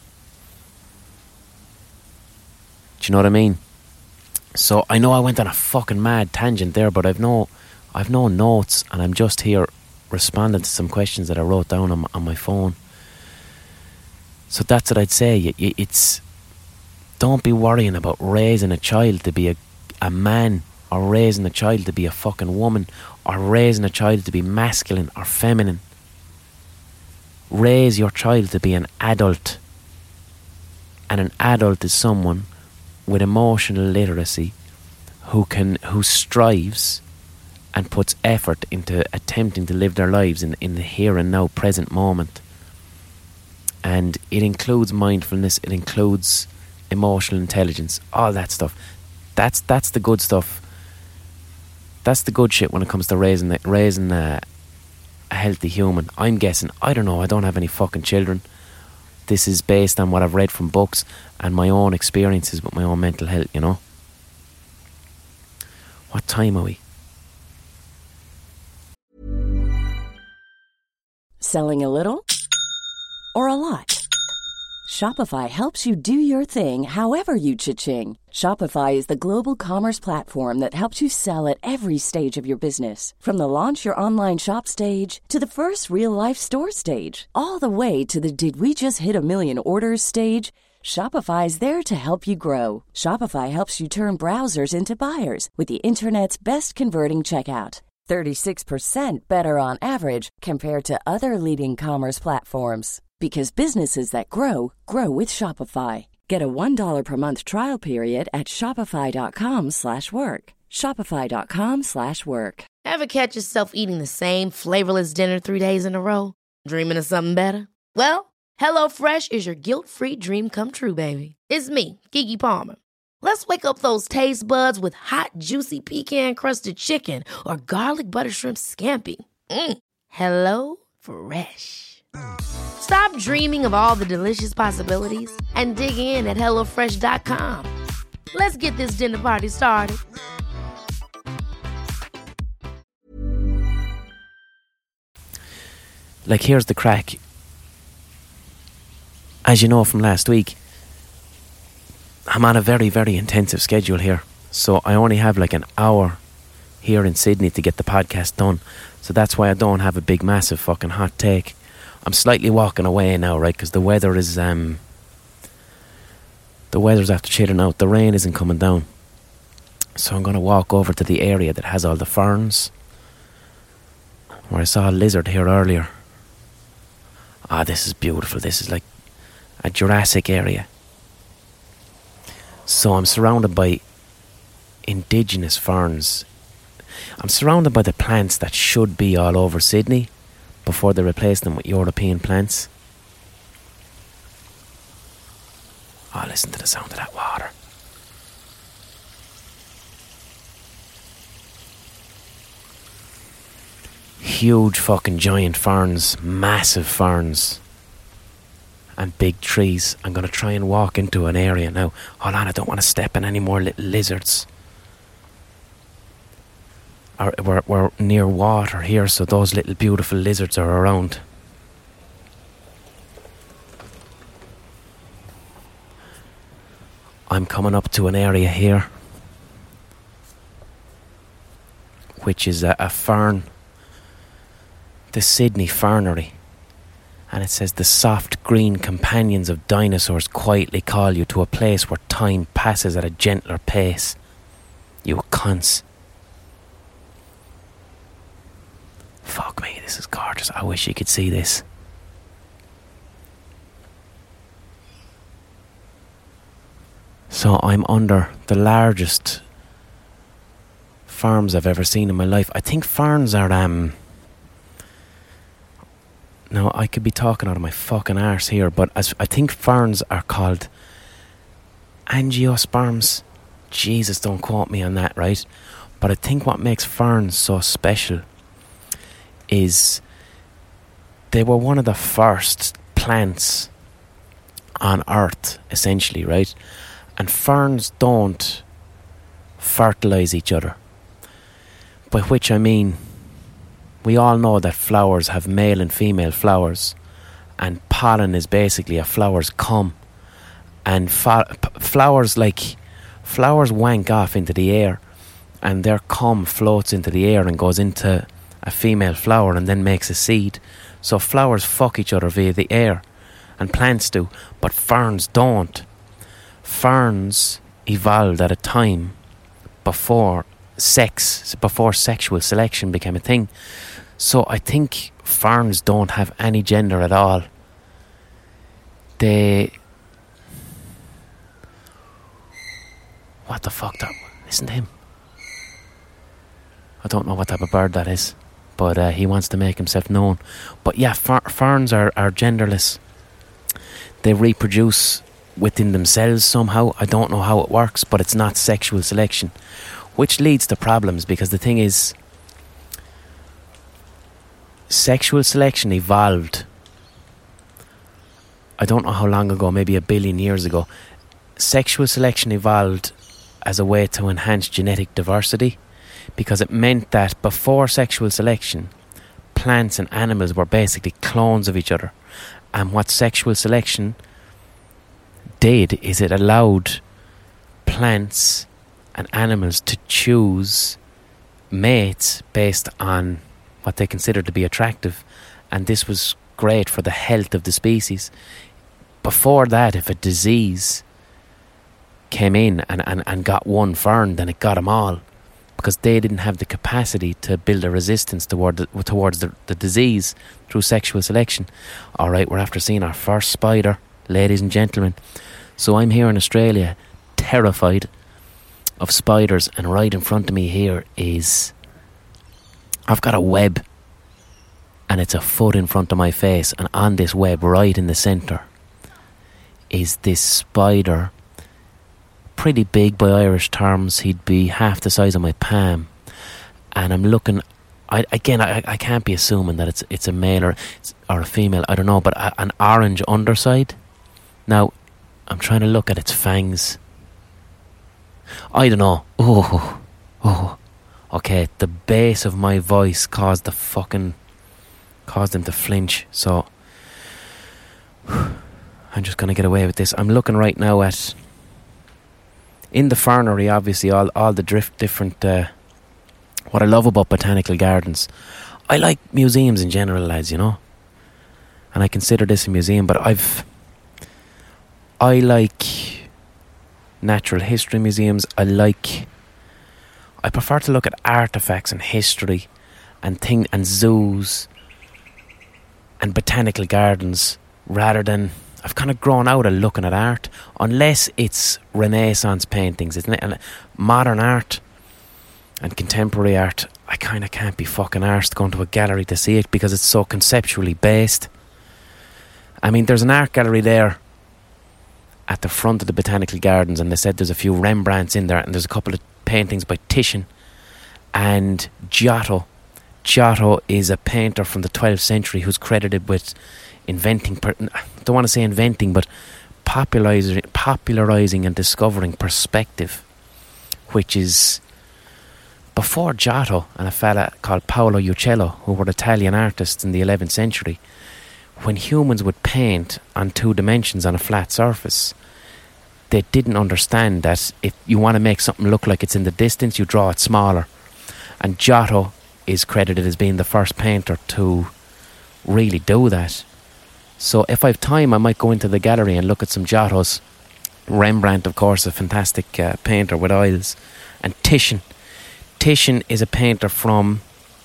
Do you know what I mean? So I know I went on a fucking mad tangent there, but I've no notes, and I'm just here responding to some questions that I wrote down on my phone. So that's what I'd say. It's don't be worrying about raising a child to be a man, or raising a child to be a fucking woman, or raising a child to be masculine or feminine. Raise your child to be an adult, and an adult is someone with emotional literacy who strives and puts effort into attempting to live their lives in the here and now present moment. And it includes mindfulness, it includes emotional intelligence, all that stuff. That's the good stuff. That's the good shit when it comes to raising a healthy human. I'm guessing, I don't know, I don't have any fucking children. This is based on what I've read from books and my own experiences with my own mental health, you know. What time are we? Selling a little or a lot? Shopify helps you do your thing however you cha-ching. Shopify is the global commerce platform that helps you sell at every stage of your business. From the launch your online shop stage to the first real-life store stage, all the way to the did we just hit a million orders stage. Shopify is there to help you grow. Shopify helps you turn browsers into buyers with the internet's best converting checkout. 36% better on average compared to other leading commerce platforms. Because businesses that grow with Shopify. Get a $1 per month trial period at shopify.com/work. Shopify.com/work. Ever catch yourself eating the same flavorless dinner 3 days in a row? Dreaming of something better? Well, HelloFresh is your guilt-free dream come true, baby. It's me, Keke Palmer. Let's wake up those taste buds with hot, juicy pecan-crusted chicken or garlic butter shrimp scampi. Hello Fresh. Stop dreaming of all the delicious possibilities and dig in at HelloFresh.com. Let's get this dinner party started. Like, here's the crack. As you know from last week, I'm on a very, very intensive schedule here. So I only have like an hour here in Sydney to get the podcast done. So that's why I don't have a big, massive fucking hot take. I'm slightly walking away now, right? Because the weather is, the weather's after chilling out. The rain isn't coming down. So I'm going to walk over to the area that has all the ferns, where I saw a lizard here earlier. This is beautiful. This is like a Jurassic area. So I'm surrounded by indigenous ferns. I'm surrounded by the plants that should be all over Sydney before they replace them with European plants. Listen to the sound of that water. Huge fucking giant ferns, massive ferns, and big trees. I'm going to try and walk into an area now. Hold on, I don't want to step in any more little lizards. We're near water here, so those little beautiful lizards are around. I'm coming up to an area here which is a fern, the Sydney Fernery, and it says the soft green companions of dinosaurs quietly call you to a place where time passes at a gentler pace. You cunts. Fuck me, this is gorgeous. I wish you could see this. So I'm under the largest ferns I've ever seen in my life. I think ferns are now I could be talking out of my fucking arse here, but I think ferns are called angiosperms. Jesus, don't quote me on that, right? But I think what makes ferns so special is they were one of the first plants on Earth, essentially, right? And ferns don't fertilise each other. By which I mean, we all know that flowers have male and female flowers, and pollen is basically a flower's cum. And flowers wank off into the air, and their cum floats into the air and goes into a female flower and then makes a seed. So flowers fuck each other via the air, and plants do, but ferns don't. Ferns evolved at a time before sexual selection became a thing. So I think ferns don't have any gender at all. What the fuck? Listen to him. I don't know what type of bird that is, but he wants to make himself known. But yeah, ferns are genderless. They reproduce within themselves somehow. I don't know how it works, but it's not sexual selection, which leads to problems, because the thing is, sexual selection evolved, I don't know how long ago, maybe 1 billion years ago. Sexual selection evolved as a way to enhance genetic diversity, because it meant that before sexual selection, plants and animals were basically clones of each other. And what sexual selection did is it allowed plants and animals to choose mates based on what they considered to be attractive, and this was great for the health of the species. Before that, if a disease came in and got one fern, then it got them all, because they didn't have the capacity to build a resistance towards the disease through sexual selection. Alright, we're after seeing our first spider, ladies and gentlemen. So I'm here in Australia, terrified of spiders, and right in front of me here is, I've got a web, and it's a foot in front of my face, and on this web, right in the centre, is this spider, pretty big by Irish terms. He'd be half the size of my palm, and I'm looking. I can't be assuming that it's a male or a female. I don't know, but an orange underside. Now, I'm trying to look at its fangs. I don't know. Oh. Okay, the bass of my voice caused him to flinch. So I'm just going to get away with this. I'm looking right now at, in the fernery, obviously, all the different, what I love about botanical gardens. I like museums in general, lads, you know. And I consider this a museum, but I like natural history museums. I prefer to look at artefacts and history and zoos and botanical gardens, rather than, I've kind of grown out of looking at art, unless it's Renaissance paintings, isn't it? And modern art and contemporary art, I kind of can't be fucking arsed going to a gallery to see it, because it's so conceptually based. I mean, there's an art gallery there at the front of the botanical gardens, and they said there's a few Rembrandts in there, and there's a couple of paintings by Titian and Giotto. Giotto is a painter from the 12th century who's credited with inventing, I don't want to say inventing, but popularising and discovering perspective, which is before Giotto and a fella called Paolo Uccello, who were Italian artists in the 11th century. When humans would paint on 2 dimensions on a flat surface, they didn't understand that if you want to make something look like it's in the distance, you draw it smaller. And Giotto is credited as being the first painter to really do that. So if I have time, I might go into the gallery and look at some Giottos. Rembrandt, of course, a fantastic painter with oils. And Titian. Titian is a painter from,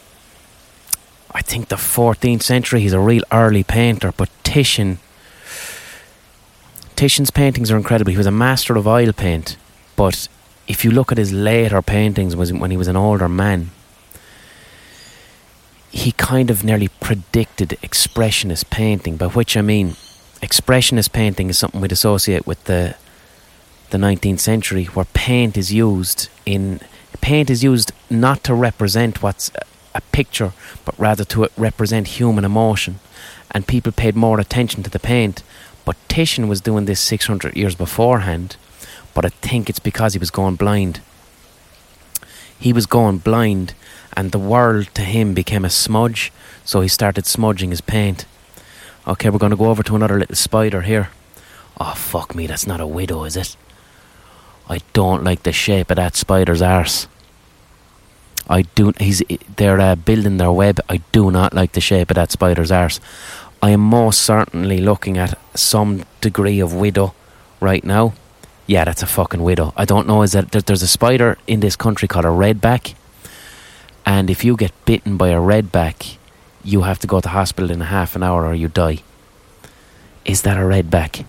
I think, the 14th century. He's a real early painter, but Titian Titian's paintings are incredible. He was a master of oil paint, but if you look at his later paintings when he was an older man, he kind of nearly predicted expressionist painting, by which I mean expressionist painting is something we'd associate with the 19th century, where paint is used not to represent what's a picture, but rather to represent human emotion, and people paid more attention to the paint. But Titian was doing this 600 years beforehand, but I think it's because he was going blind. He was going blind, and the world to him became a smudge, so he started smudging his paint. Okay, we're going to go over to another little spider here. Oh, fuck me, that's not a widow, is it? I don't like the shape of that spider's arse. They're building their web. I do not like the shape of that spider's arse. I am most certainly looking at some degree of widow right now. Yeah, that's a fucking widow. I don't know, is that there's a spider in this country called a redback, and if you get bitten by a redback, you have to go to hospital in a half an hour or you die. Is that a redback?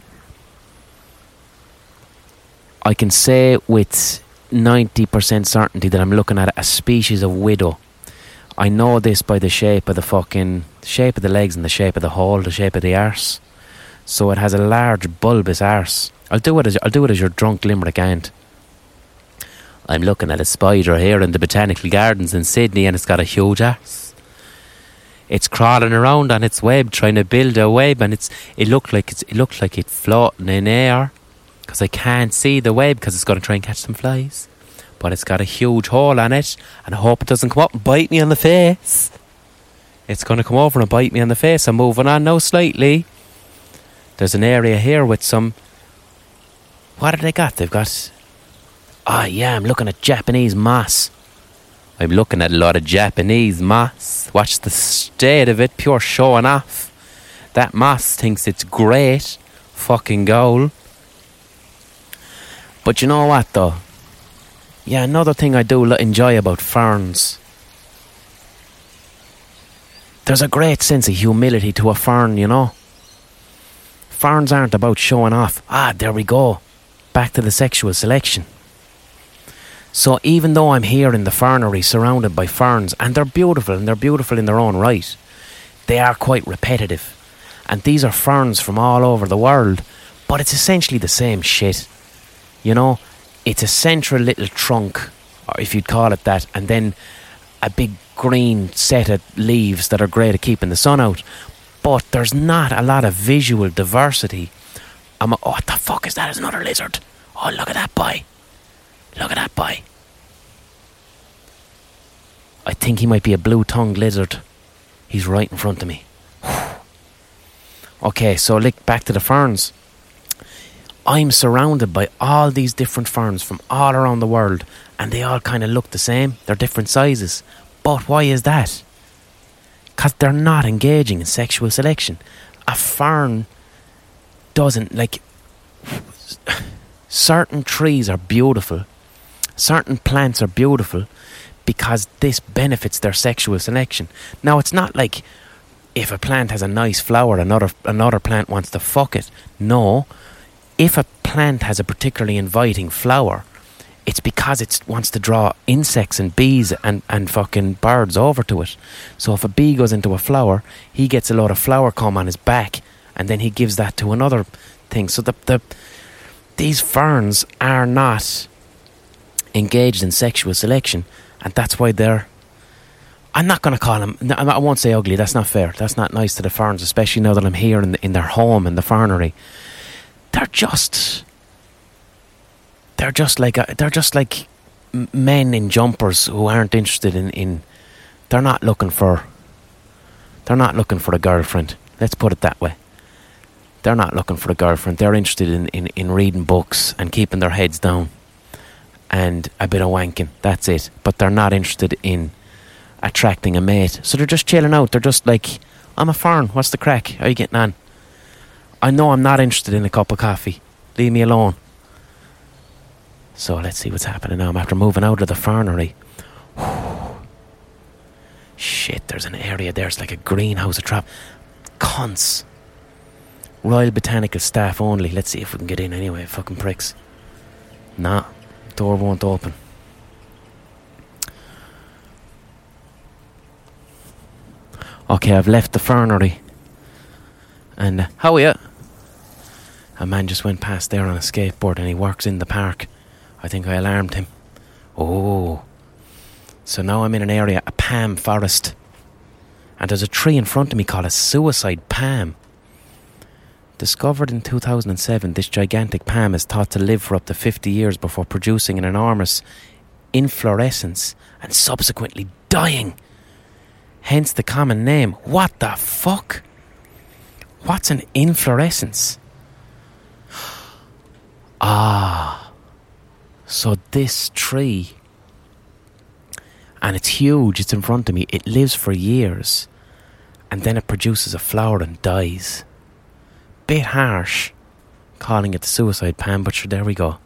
I can say with 90% certainty that I'm looking at a species of widow. I know this by the shape of the legs and the shape of the hole, the shape of the arse. So it has a large bulbous arse. I'll do it as your drunk Limerick aunt. I'm looking at a spider here in the Botanical Gardens in Sydney, and it's got a huge arse. It's crawling around on its web, trying to build a web, and it looked like it's floating in air, because I can't see the web because it's going to try and catch some flies. But it's got a huge hole on it, and I hope it doesn't come up and bite me on the face. It's going to come over and bite me on the face. I'm moving on now slightly. There's an area here with some... What have they got? They've got... Oh yeah, I'm looking at Japanese moss. I'm looking at a lot of Japanese moss. Watch the state of it, pure showing off. That moss thinks it's great. Fucking goal. But you know what though? Yeah, another thing I do enjoy about ferns. There's a great sense of humility to a fern, you know. Ferns aren't about showing off. Ah, there we go. Back to the sexual selection. So even though I'm here in the fernery surrounded by ferns, and they're beautiful in their own right, they are quite repetitive. And these are ferns from all over the world, but it's essentially the same shit. You know, it's a central little trunk, or if you'd call it that, and then a big green set of leaves that are great at keeping the sun out. But there's not a lot of visual diversity. Oh, what the fuck is that? It's another lizard. Oh, look at that boy. Look at that boy. I think he might be a blue-tongued lizard. He's right in front of me. Okay, so back to the ferns. I'm surrounded by all these different ferns from all around the world, and they all kind of look the same. They're different sizes. But why is that? Because they're not engaging in sexual selection. A fern doesn't, certain trees are beautiful, certain plants are beautiful because this benefits their sexual selection. Now, it's not like if a plant has a nice flower, another plant wants to fuck it. No. If a plant has a particularly inviting flower, it's because it wants to draw insects and bees and fucking birds over to it. So if a bee goes into a flower, he gets a lot of flower comb on his back, and then he gives that to another thing. So these ferns are not engaged in sexual selection, and that's why they're... I'm not going to call them... I won't say ugly, that's not fair. That's not nice to the ferns, especially now that I'm here in their home, in the fernery. They're just like men in jumpers who aren't interested in they're not looking for a girlfriend. Let's put it that way. They're not looking for a girlfriend. They're interested in reading books and keeping their heads down and a bit of wanking. That's it. But they're not interested in attracting a mate. So they're just chilling out. They're just like, I'm a fern. What's the crack? How are you getting on? I know I'm not interested in a cup of coffee. Leave me alone. So let's see what's happening now. I'm after moving out of the fernery. Shit, there's an area there. It's like a greenhouse, a trap. Cunts. Royal Botanical staff only. Let's see if we can get in anyway, fucking pricks. Nah, door won't open. Okay, I've left the fernery. And how are you? A man just went past there on a skateboard and he works in the park. I think I alarmed him. Oh. So now I'm in an area, a palm forest. And there's a tree in front of me called a suicide palm. Discovered in 2007, this gigantic palm is thought to live for up to 50 years before producing an enormous inflorescence and subsequently dying. Hence the common name. What the fuck? What's an inflorescence? Ah. So this tree, and it's huge, it's in front of me, it lives for years and then it produces a flower and dies. Bit harsh calling it the suicide palm, but sure, there we go.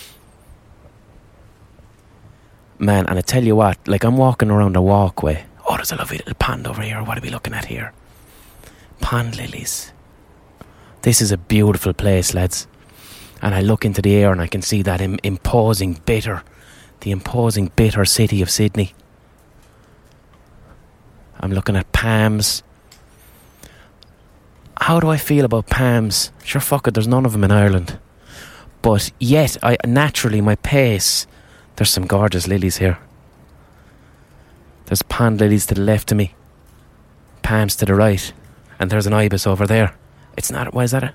Man, and I tell you what, like I'm walking around a walkway. Oh, there's a lovely little pond over here. What are we looking at here? Pond lilies. This is a beautiful place, lads. And I look into the air and I can see that the imposing bitter city of Sydney. I'm looking at palms. How do I feel about palms? Sure, fuck it, there's none of them in Ireland. But yet, naturally, my pace, there's some gorgeous lilies here. There's pond lilies to the left of me, palms to the right, and there's an ibis over there. It's not, why is that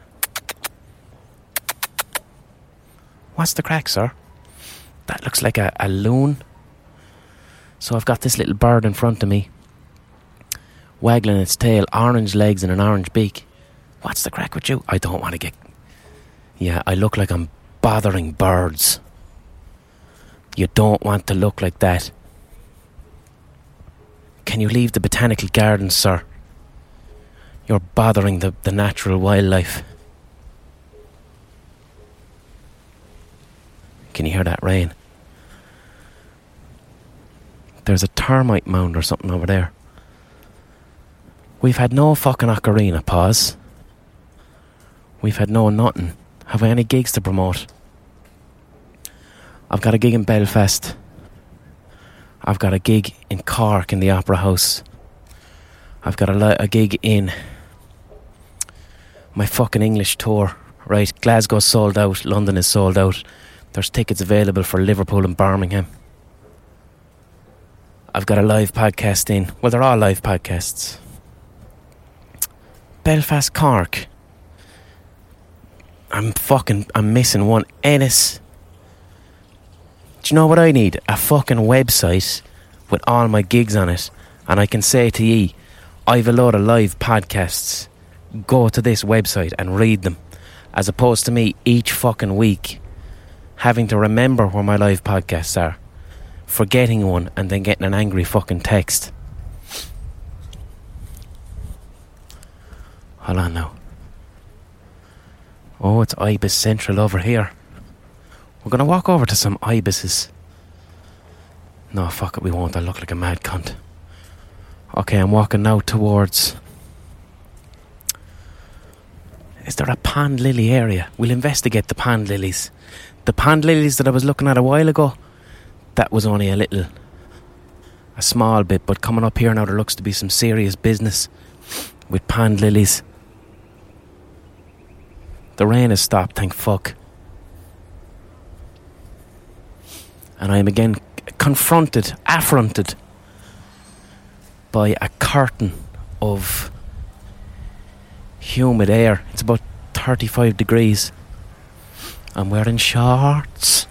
What's the crack, sir? That looks like a loon. So I've got this little bird in front of me, waggling its tail, orange legs and an orange beak. What's the crack with you? I don't want to get... Yeah, I look like I'm bothering birds. You don't want to look like that. Can you leave the botanical gardens, sir? You're bothering the natural wildlife. Can you hear that rain? There's a termite mound or something over there. We've had no fucking ocarina, pause. We've had no nothing. Have we any gigs to promote? I've got a gig in Belfast. I've got a gig in Cork in the Opera House. I've got a gig in my fucking English tour. Right, Glasgow's sold out, London is sold out. There's tickets available for Liverpool and Birmingham. I've got a live podcast in. Well, they're all live podcasts. Belfast, Cork. I'm missing one. Ennis. Do you know what I need? A fucking website with all my gigs on it. And I can say to ye, I've a load of live podcasts. Go to this website and read them. As opposed to me each fucking week having to remember where my live podcasts are, forgetting one and then getting an angry fucking text. Hold on now. Oh, it's Ibis Central over here. We're going to walk over to some ibises. No, fuck it, we won't. I look like a mad cunt. Okay, I'm walking now towards... Is there a pond lily area? We'll investigate the pond lilies. The pond lilies that I was looking at a while ago, that was only a small bit, but coming up here now there looks to be some serious business with pond lilies. The rain has stopped, thank fuck. And I am again affronted by a curtain of humid air. It's about 35 degrees. I'm wearing shorts.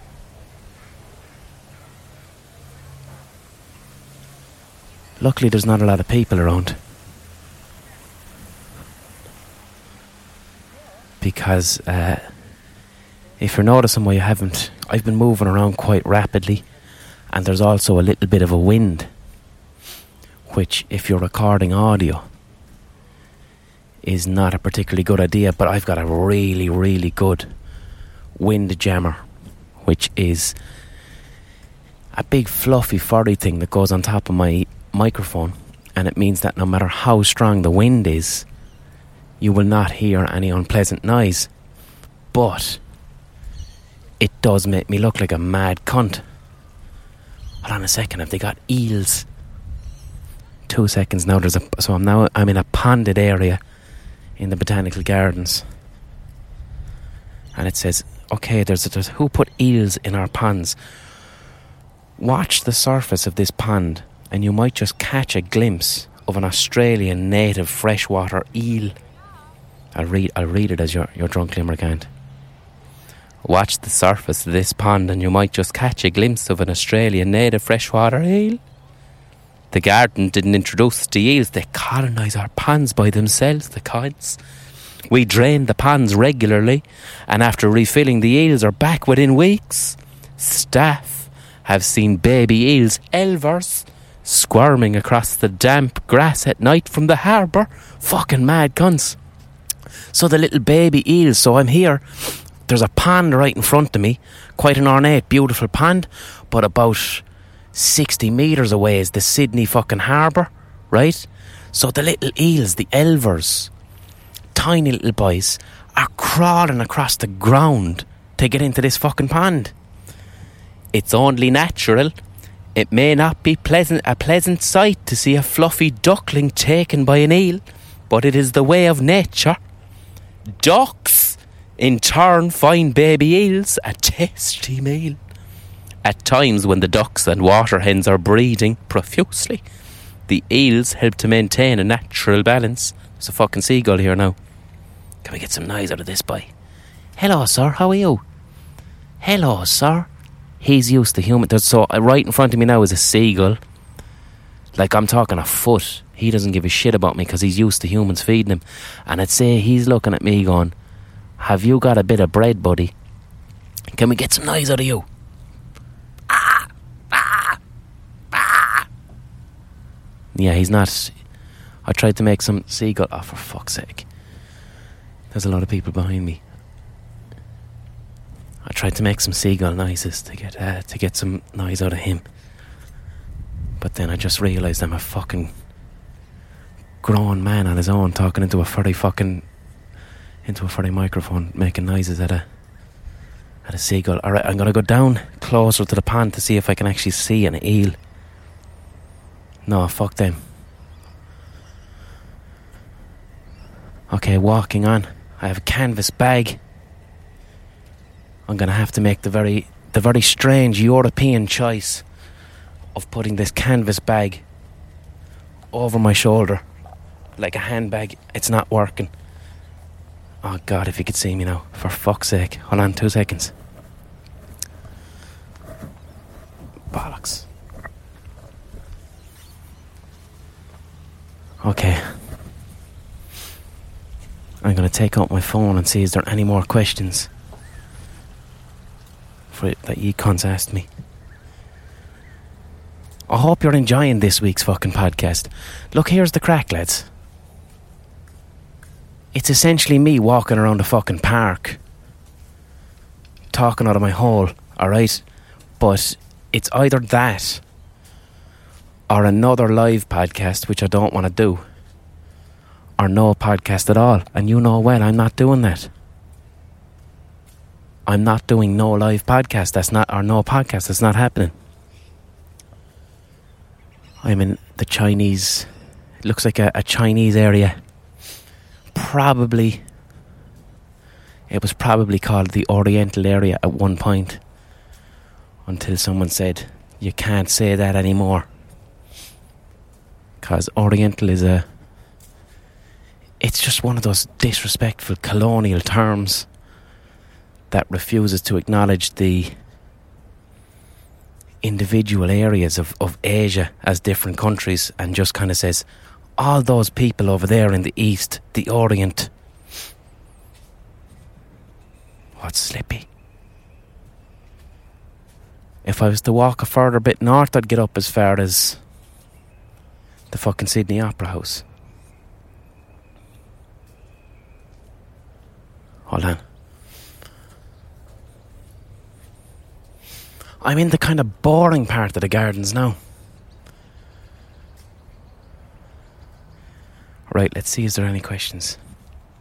Luckily there's not a lot of people around. Because if you're noticing why you haven't, I've been moving around quite rapidly, and there's also a little bit of a wind, which if you're recording audio is not a particularly good idea. But I've got a really, really good wind jammer, which is a big fluffy furry thing that goes on top of my microphone, and it means that no matter how strong the wind is, you will not hear any unpleasant noise. But it does make me look like a mad cunt. Hold on a second, have they got eels? 2 seconds now. I'm in a ponded area in the Botanical Gardens, and it says, okay, there's who put eels in our ponds? Watch the surface of this pond and you might just catch a glimpse of an Australian native freshwater eel. I'll read it as your drunk limerick. Watch the surface of this pond and you might just catch a glimpse of an Australian native freshwater eel. The garden didn't introduce the eels, they colonise our ponds by themselves, the cods. We drain the ponds regularly, and after refilling, the eels are back within weeks. Staff have seen baby eels, elvers, squirming across the damp grass at night from the harbour. Fucking mad cunts. So the little baby eels, so I'm here. There's a pond right in front of me, quite an ornate, beautiful pond, but about 60 metres away is the Sydney fucking harbour, right? So the little eels, the elvers, tiny little boys, are crawling across the ground to get into this fucking pond. It's only natural. It may not be a pleasant sight to see a fluffy duckling taken by an eel, but it is the way of nature. Ducks, in turn, find baby eels a tasty meal. At times when the ducks and water hens are breeding profusely, the eels help to maintain a natural balance. There's a fucking seagull here now. Can we get some noise out of this boy? Hello, sir, how are you? Hello, sir. He's used to human. So right in front of me now is a seagull. Like, I'm talking a foot. He doesn't give a shit about me because he's used to humans feeding him. And I'd say he's looking at me going, have you got a bit of bread, buddy? Can we get some noise out of you? Yeah, he's not. I tried to make some seagull. Oh, for fuck's sake. There's a lot of people behind me. I tried to make some seagull noises to get some noise out of him. But then I just realised I'm a fucking grown man on his own talking into a furry microphone, making noises at a seagull. Alright, I'm going to go down closer to the pond to see if I can actually see an eel. No, fuck them. Okay, walking on. I have a canvas bag. I'm going to have to make the very strange European choice of putting this canvas bag over my shoulder like a handbag. It's not working. Oh God, if you could see me now, for fuck's sake. Hold on 2 seconds. Bollocks. Okay. I'm going to take out my phone and see is there any more questions that you cunts asked me. I hope you're enjoying this week's fucking podcast. Look, here's the crack, lads. It's essentially me walking around the fucking park talking out of my hole, alright? But it's either that or another live podcast, which I don't want to do, or no podcast at all. And you know well I'm not doing that. I'm not doing no live podcast. No podcast. That's not happening. I'm in the Chinese. It looks like a Chinese area. It was probably called the Oriental area at one point, until someone said you can't say that anymore because Oriental is it's just one of those disrespectful colonial terms that refuses to acknowledge the individual areas of Asia as different countries, and just kind of says all those people over there in the east, the Orient. What's slippy? If I was to walk a further bit north, I'd get up as far as the fucking Sydney Opera House. Hold on. I'm in the kind of boring part of the gardens now. Right, let's see, is there any questions?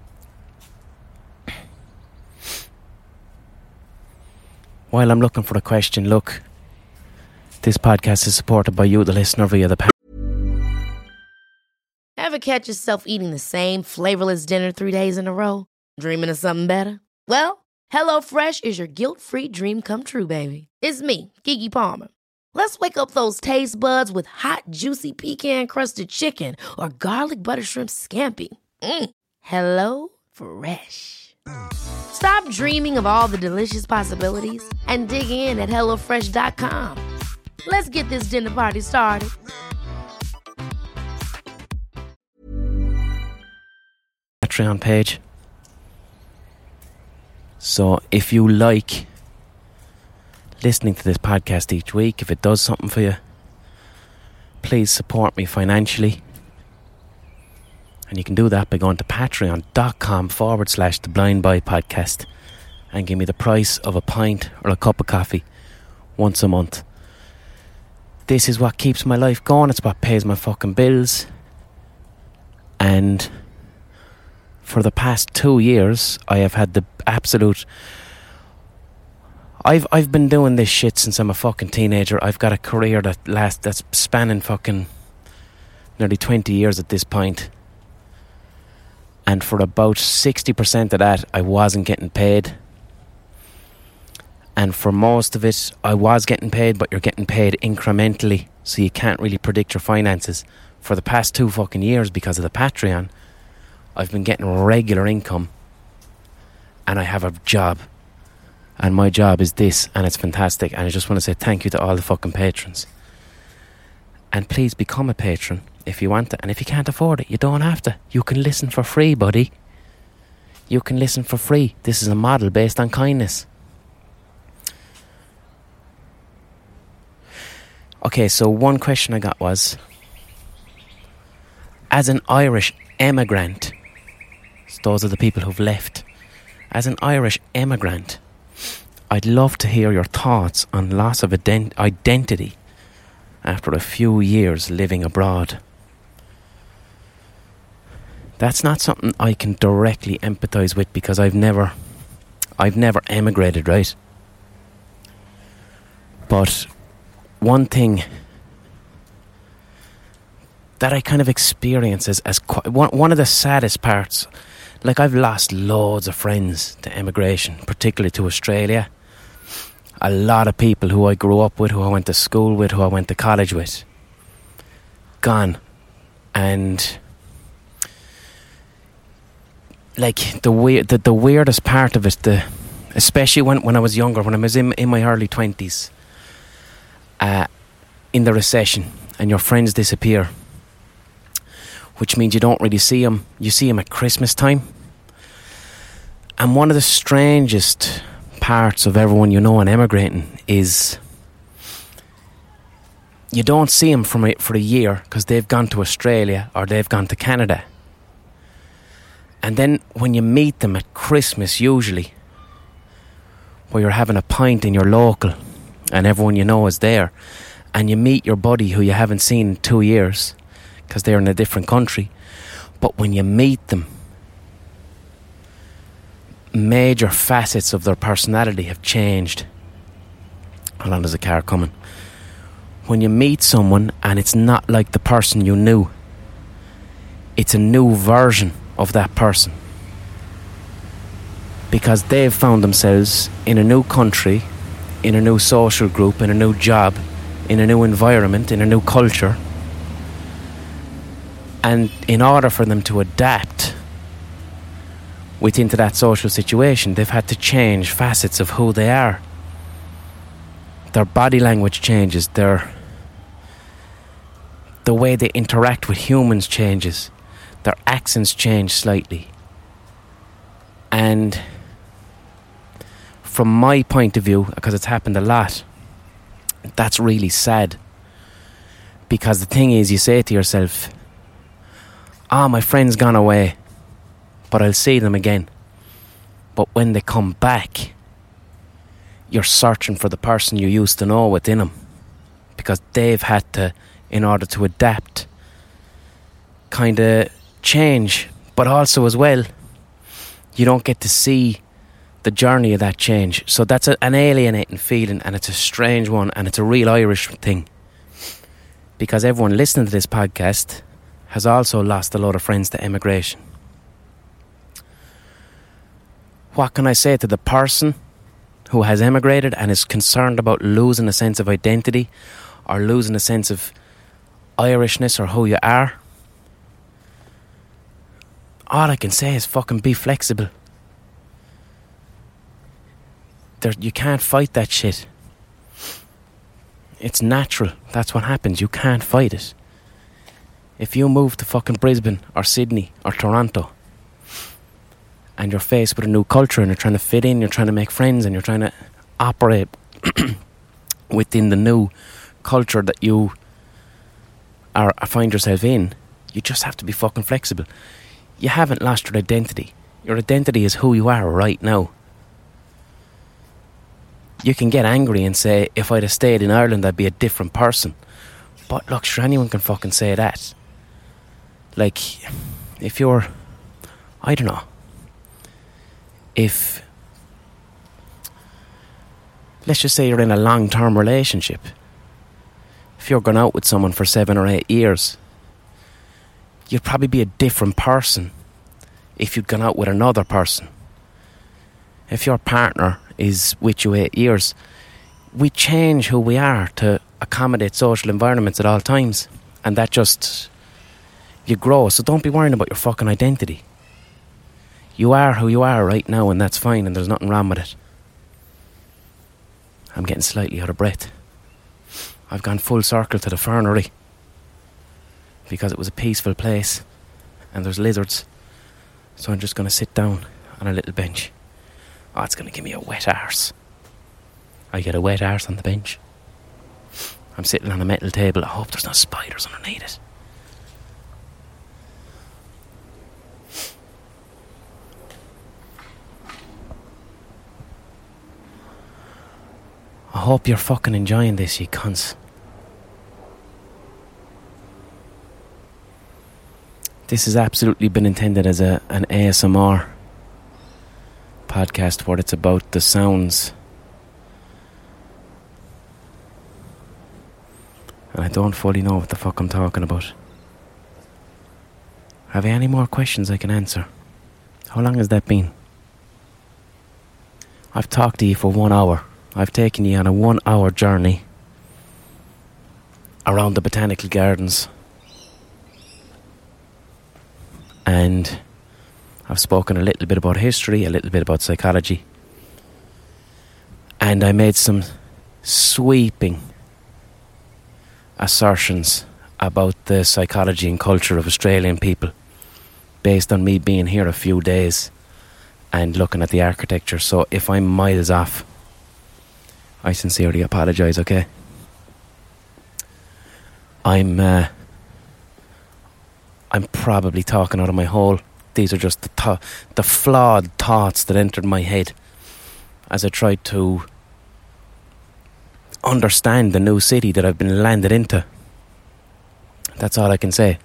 While I'm looking for the question, look, this podcast is supported by you, the listener, via the Ever catch yourself eating the same flavorless dinner 3 days in a row? Dreaming of something better? Well, HelloFresh is your guilt-free dream come true, baby. It's me, Keke Palmer. Let's wake up those taste buds with hot, juicy pecan-crusted chicken or garlic butter shrimp scampi. Hello Fresh. Stop dreaming of all the delicious possibilities and dig in at HelloFresh.com. Let's get this dinner party started. Patreon page. So if you like listening to this podcast each week, if it does something for you, please support me financially. And you can do that by going to patreon.com/The Blind Boy Podcast and give me the price of a pint or a cup of coffee once a month. This is what keeps my life going. It's what pays my fucking bills. And for the past 2 years, I have had the absolute... I've been doing this shit since I'm a fucking teenager. I've got a career that's spanning fucking nearly 20 years at this point. And for about 60% of that, I wasn't getting paid. And for most of it, I was getting paid, but you're getting paid incrementally, so you can't really predict your finances. For the past 2 fucking years, because of the Patreon, I've been getting regular income. And I have a job. And my job is this, and it's fantastic. And I just want to say thank you to all the fucking patrons. And please become a patron if you want to. And if you can't afford it, you don't have to. You can listen for free, buddy. You can listen for free. This is a model based on kindness. Okay, so one question I got was, as an Irish emigrant, so those are the people who've left, as an Irish emigrant, I'd love to hear your thoughts on loss of identity after a few years living abroad. That's not something I can directly empathise with because I've never emigrated, right? But one thing that I kind of experience as one of the saddest parts, like I've lost loads of friends to emigration, particularly to Australia. A lot of people who I grew up with, who I went to school with, who I went to college with, gone. And like the weirdest part of it, especially when I was younger, when I was in my early 20s, in the recession, and your friends disappear, which means you don't really see them. You see them at Christmas time. And one of the strangest parts of everyone you know in emigrating is you don't see them for a year because they've gone to Australia or they've gone to Canada. And then when you meet them at Christmas, usually, where you're having a pint in your local and everyone you know is there, and you meet your buddy who you haven't seen in 2 years because they're in a different country, but when you meet them, major facets of their personality have changed. Hold on, there's a car coming. When you meet someone and it's not like the person you knew, it's a new version of that person, because they've found themselves in a new country, in a new social group, in a new job, in a new environment, in a new culture. And in order for them to adapt within that social situation, they've had to change facets of who they are. Their body language changes, the way they interact with humans changes, their accents change slightly. And from my point of view, because it's happened a lot, that's really sad. Because the thing is, you say to yourself, my friend's gone away, but I'll see them again. But when they come back, you're searching for the person you used to know within them, because they've had to, in order to adapt, kind of change. But also as well, you don't get to see the journey of that change. So that's an alienating feeling, and it's a strange one, and it's a real Irish thing. Because everyone listening to this podcast has also lost a lot of friends to emigration. What can I say to the person who has emigrated and is concerned about losing a sense of identity or losing a sense of Irishness or who you are? All I can say is fucking be flexible. You can't fight that shit. It's natural. That's what happens. You can't fight it. If you move to fucking Brisbane or Sydney or Toronto and you're faced with a new culture and you're trying to fit in, you're trying to make friends and you're trying to operate within the new culture that you find yourself in, you just have to be fucking flexible. You haven't lost your identity. Your identity is who you are right now. You can get angry and say, if I'd have stayed in Ireland, I'd be a different person. But look, sure, anyone can fucking say that. Like, if you're, I don't know, if, let's just say you're in a long-term relationship. If you're going out with someone for 7 or 8 years, you'd probably be a different person if you'd gone out with another person. If your partner is with you 8 years, we change who we are to accommodate social environments at all times, and that just, you grow. So don't be worrying about your fucking identity. You are who you are right now, and that's fine, and there's nothing wrong with it. I'm getting slightly out of breath. I've gone full circle to the fernery because it was a peaceful place and there's lizards, so I'm just going to sit down on a little bench. Oh, it's going to give me a wet arse. I get a wet arse on the bench. I'm sitting on a metal table. I hope there's no spiders underneath it. I hope you're fucking enjoying this, you cunts. This has absolutely been intended as an ASMR podcast where it's about the sounds. And I don't fully know what the fuck I'm talking about. Have you any more questions I can answer? How long has that been? I've talked to you for 1 hour. I've taken you on a 1 hour journey around the botanical gardens. And I've spoken a little bit about history, a little bit about psychology. And I made some sweeping assertions about the psychology and culture of Australian people based on me being here a few days and looking at the architecture. So if I'm miles off, I sincerely apologise, okay? I'm probably talking out of my hole. These are just the flawed thoughts that entered my head as I tried to understand the new city that I've been landed into. That's all I can say.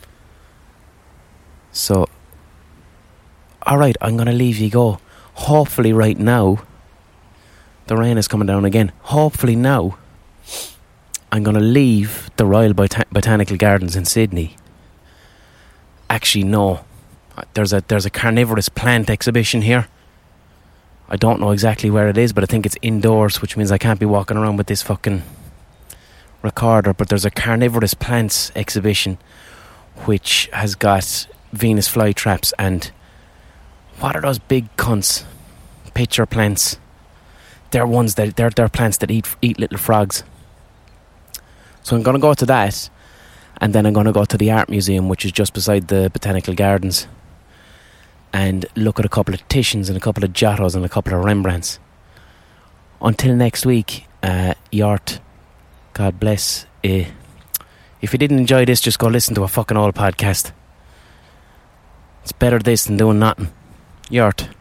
So, alright, I'm going to leave you go. Hopefully right now, the rain is coming down again. Hopefully now, I'm going to leave the Royal Botanical Gardens in Sydney. Actually, no. There's a carnivorous plant exhibition here. I don't know exactly where it is, but I think it's indoors, which means I can't be walking around with this fucking recorder. But there's a carnivorous plants exhibition which has got Venus flytraps and what are those big cunts? Pitcher plants. They're ones that they're plants that eat little frogs. So I'm going to go to that, and then I'm going to go to the art museum, which is just beside the botanical gardens, and look at a couple of Titians and a couple of Giottos and a couple of Rembrandts. Until next week, Yort, God bless. If you didn't enjoy this, just go listen to a fucking old podcast. It's better this than doing nothing. Yort.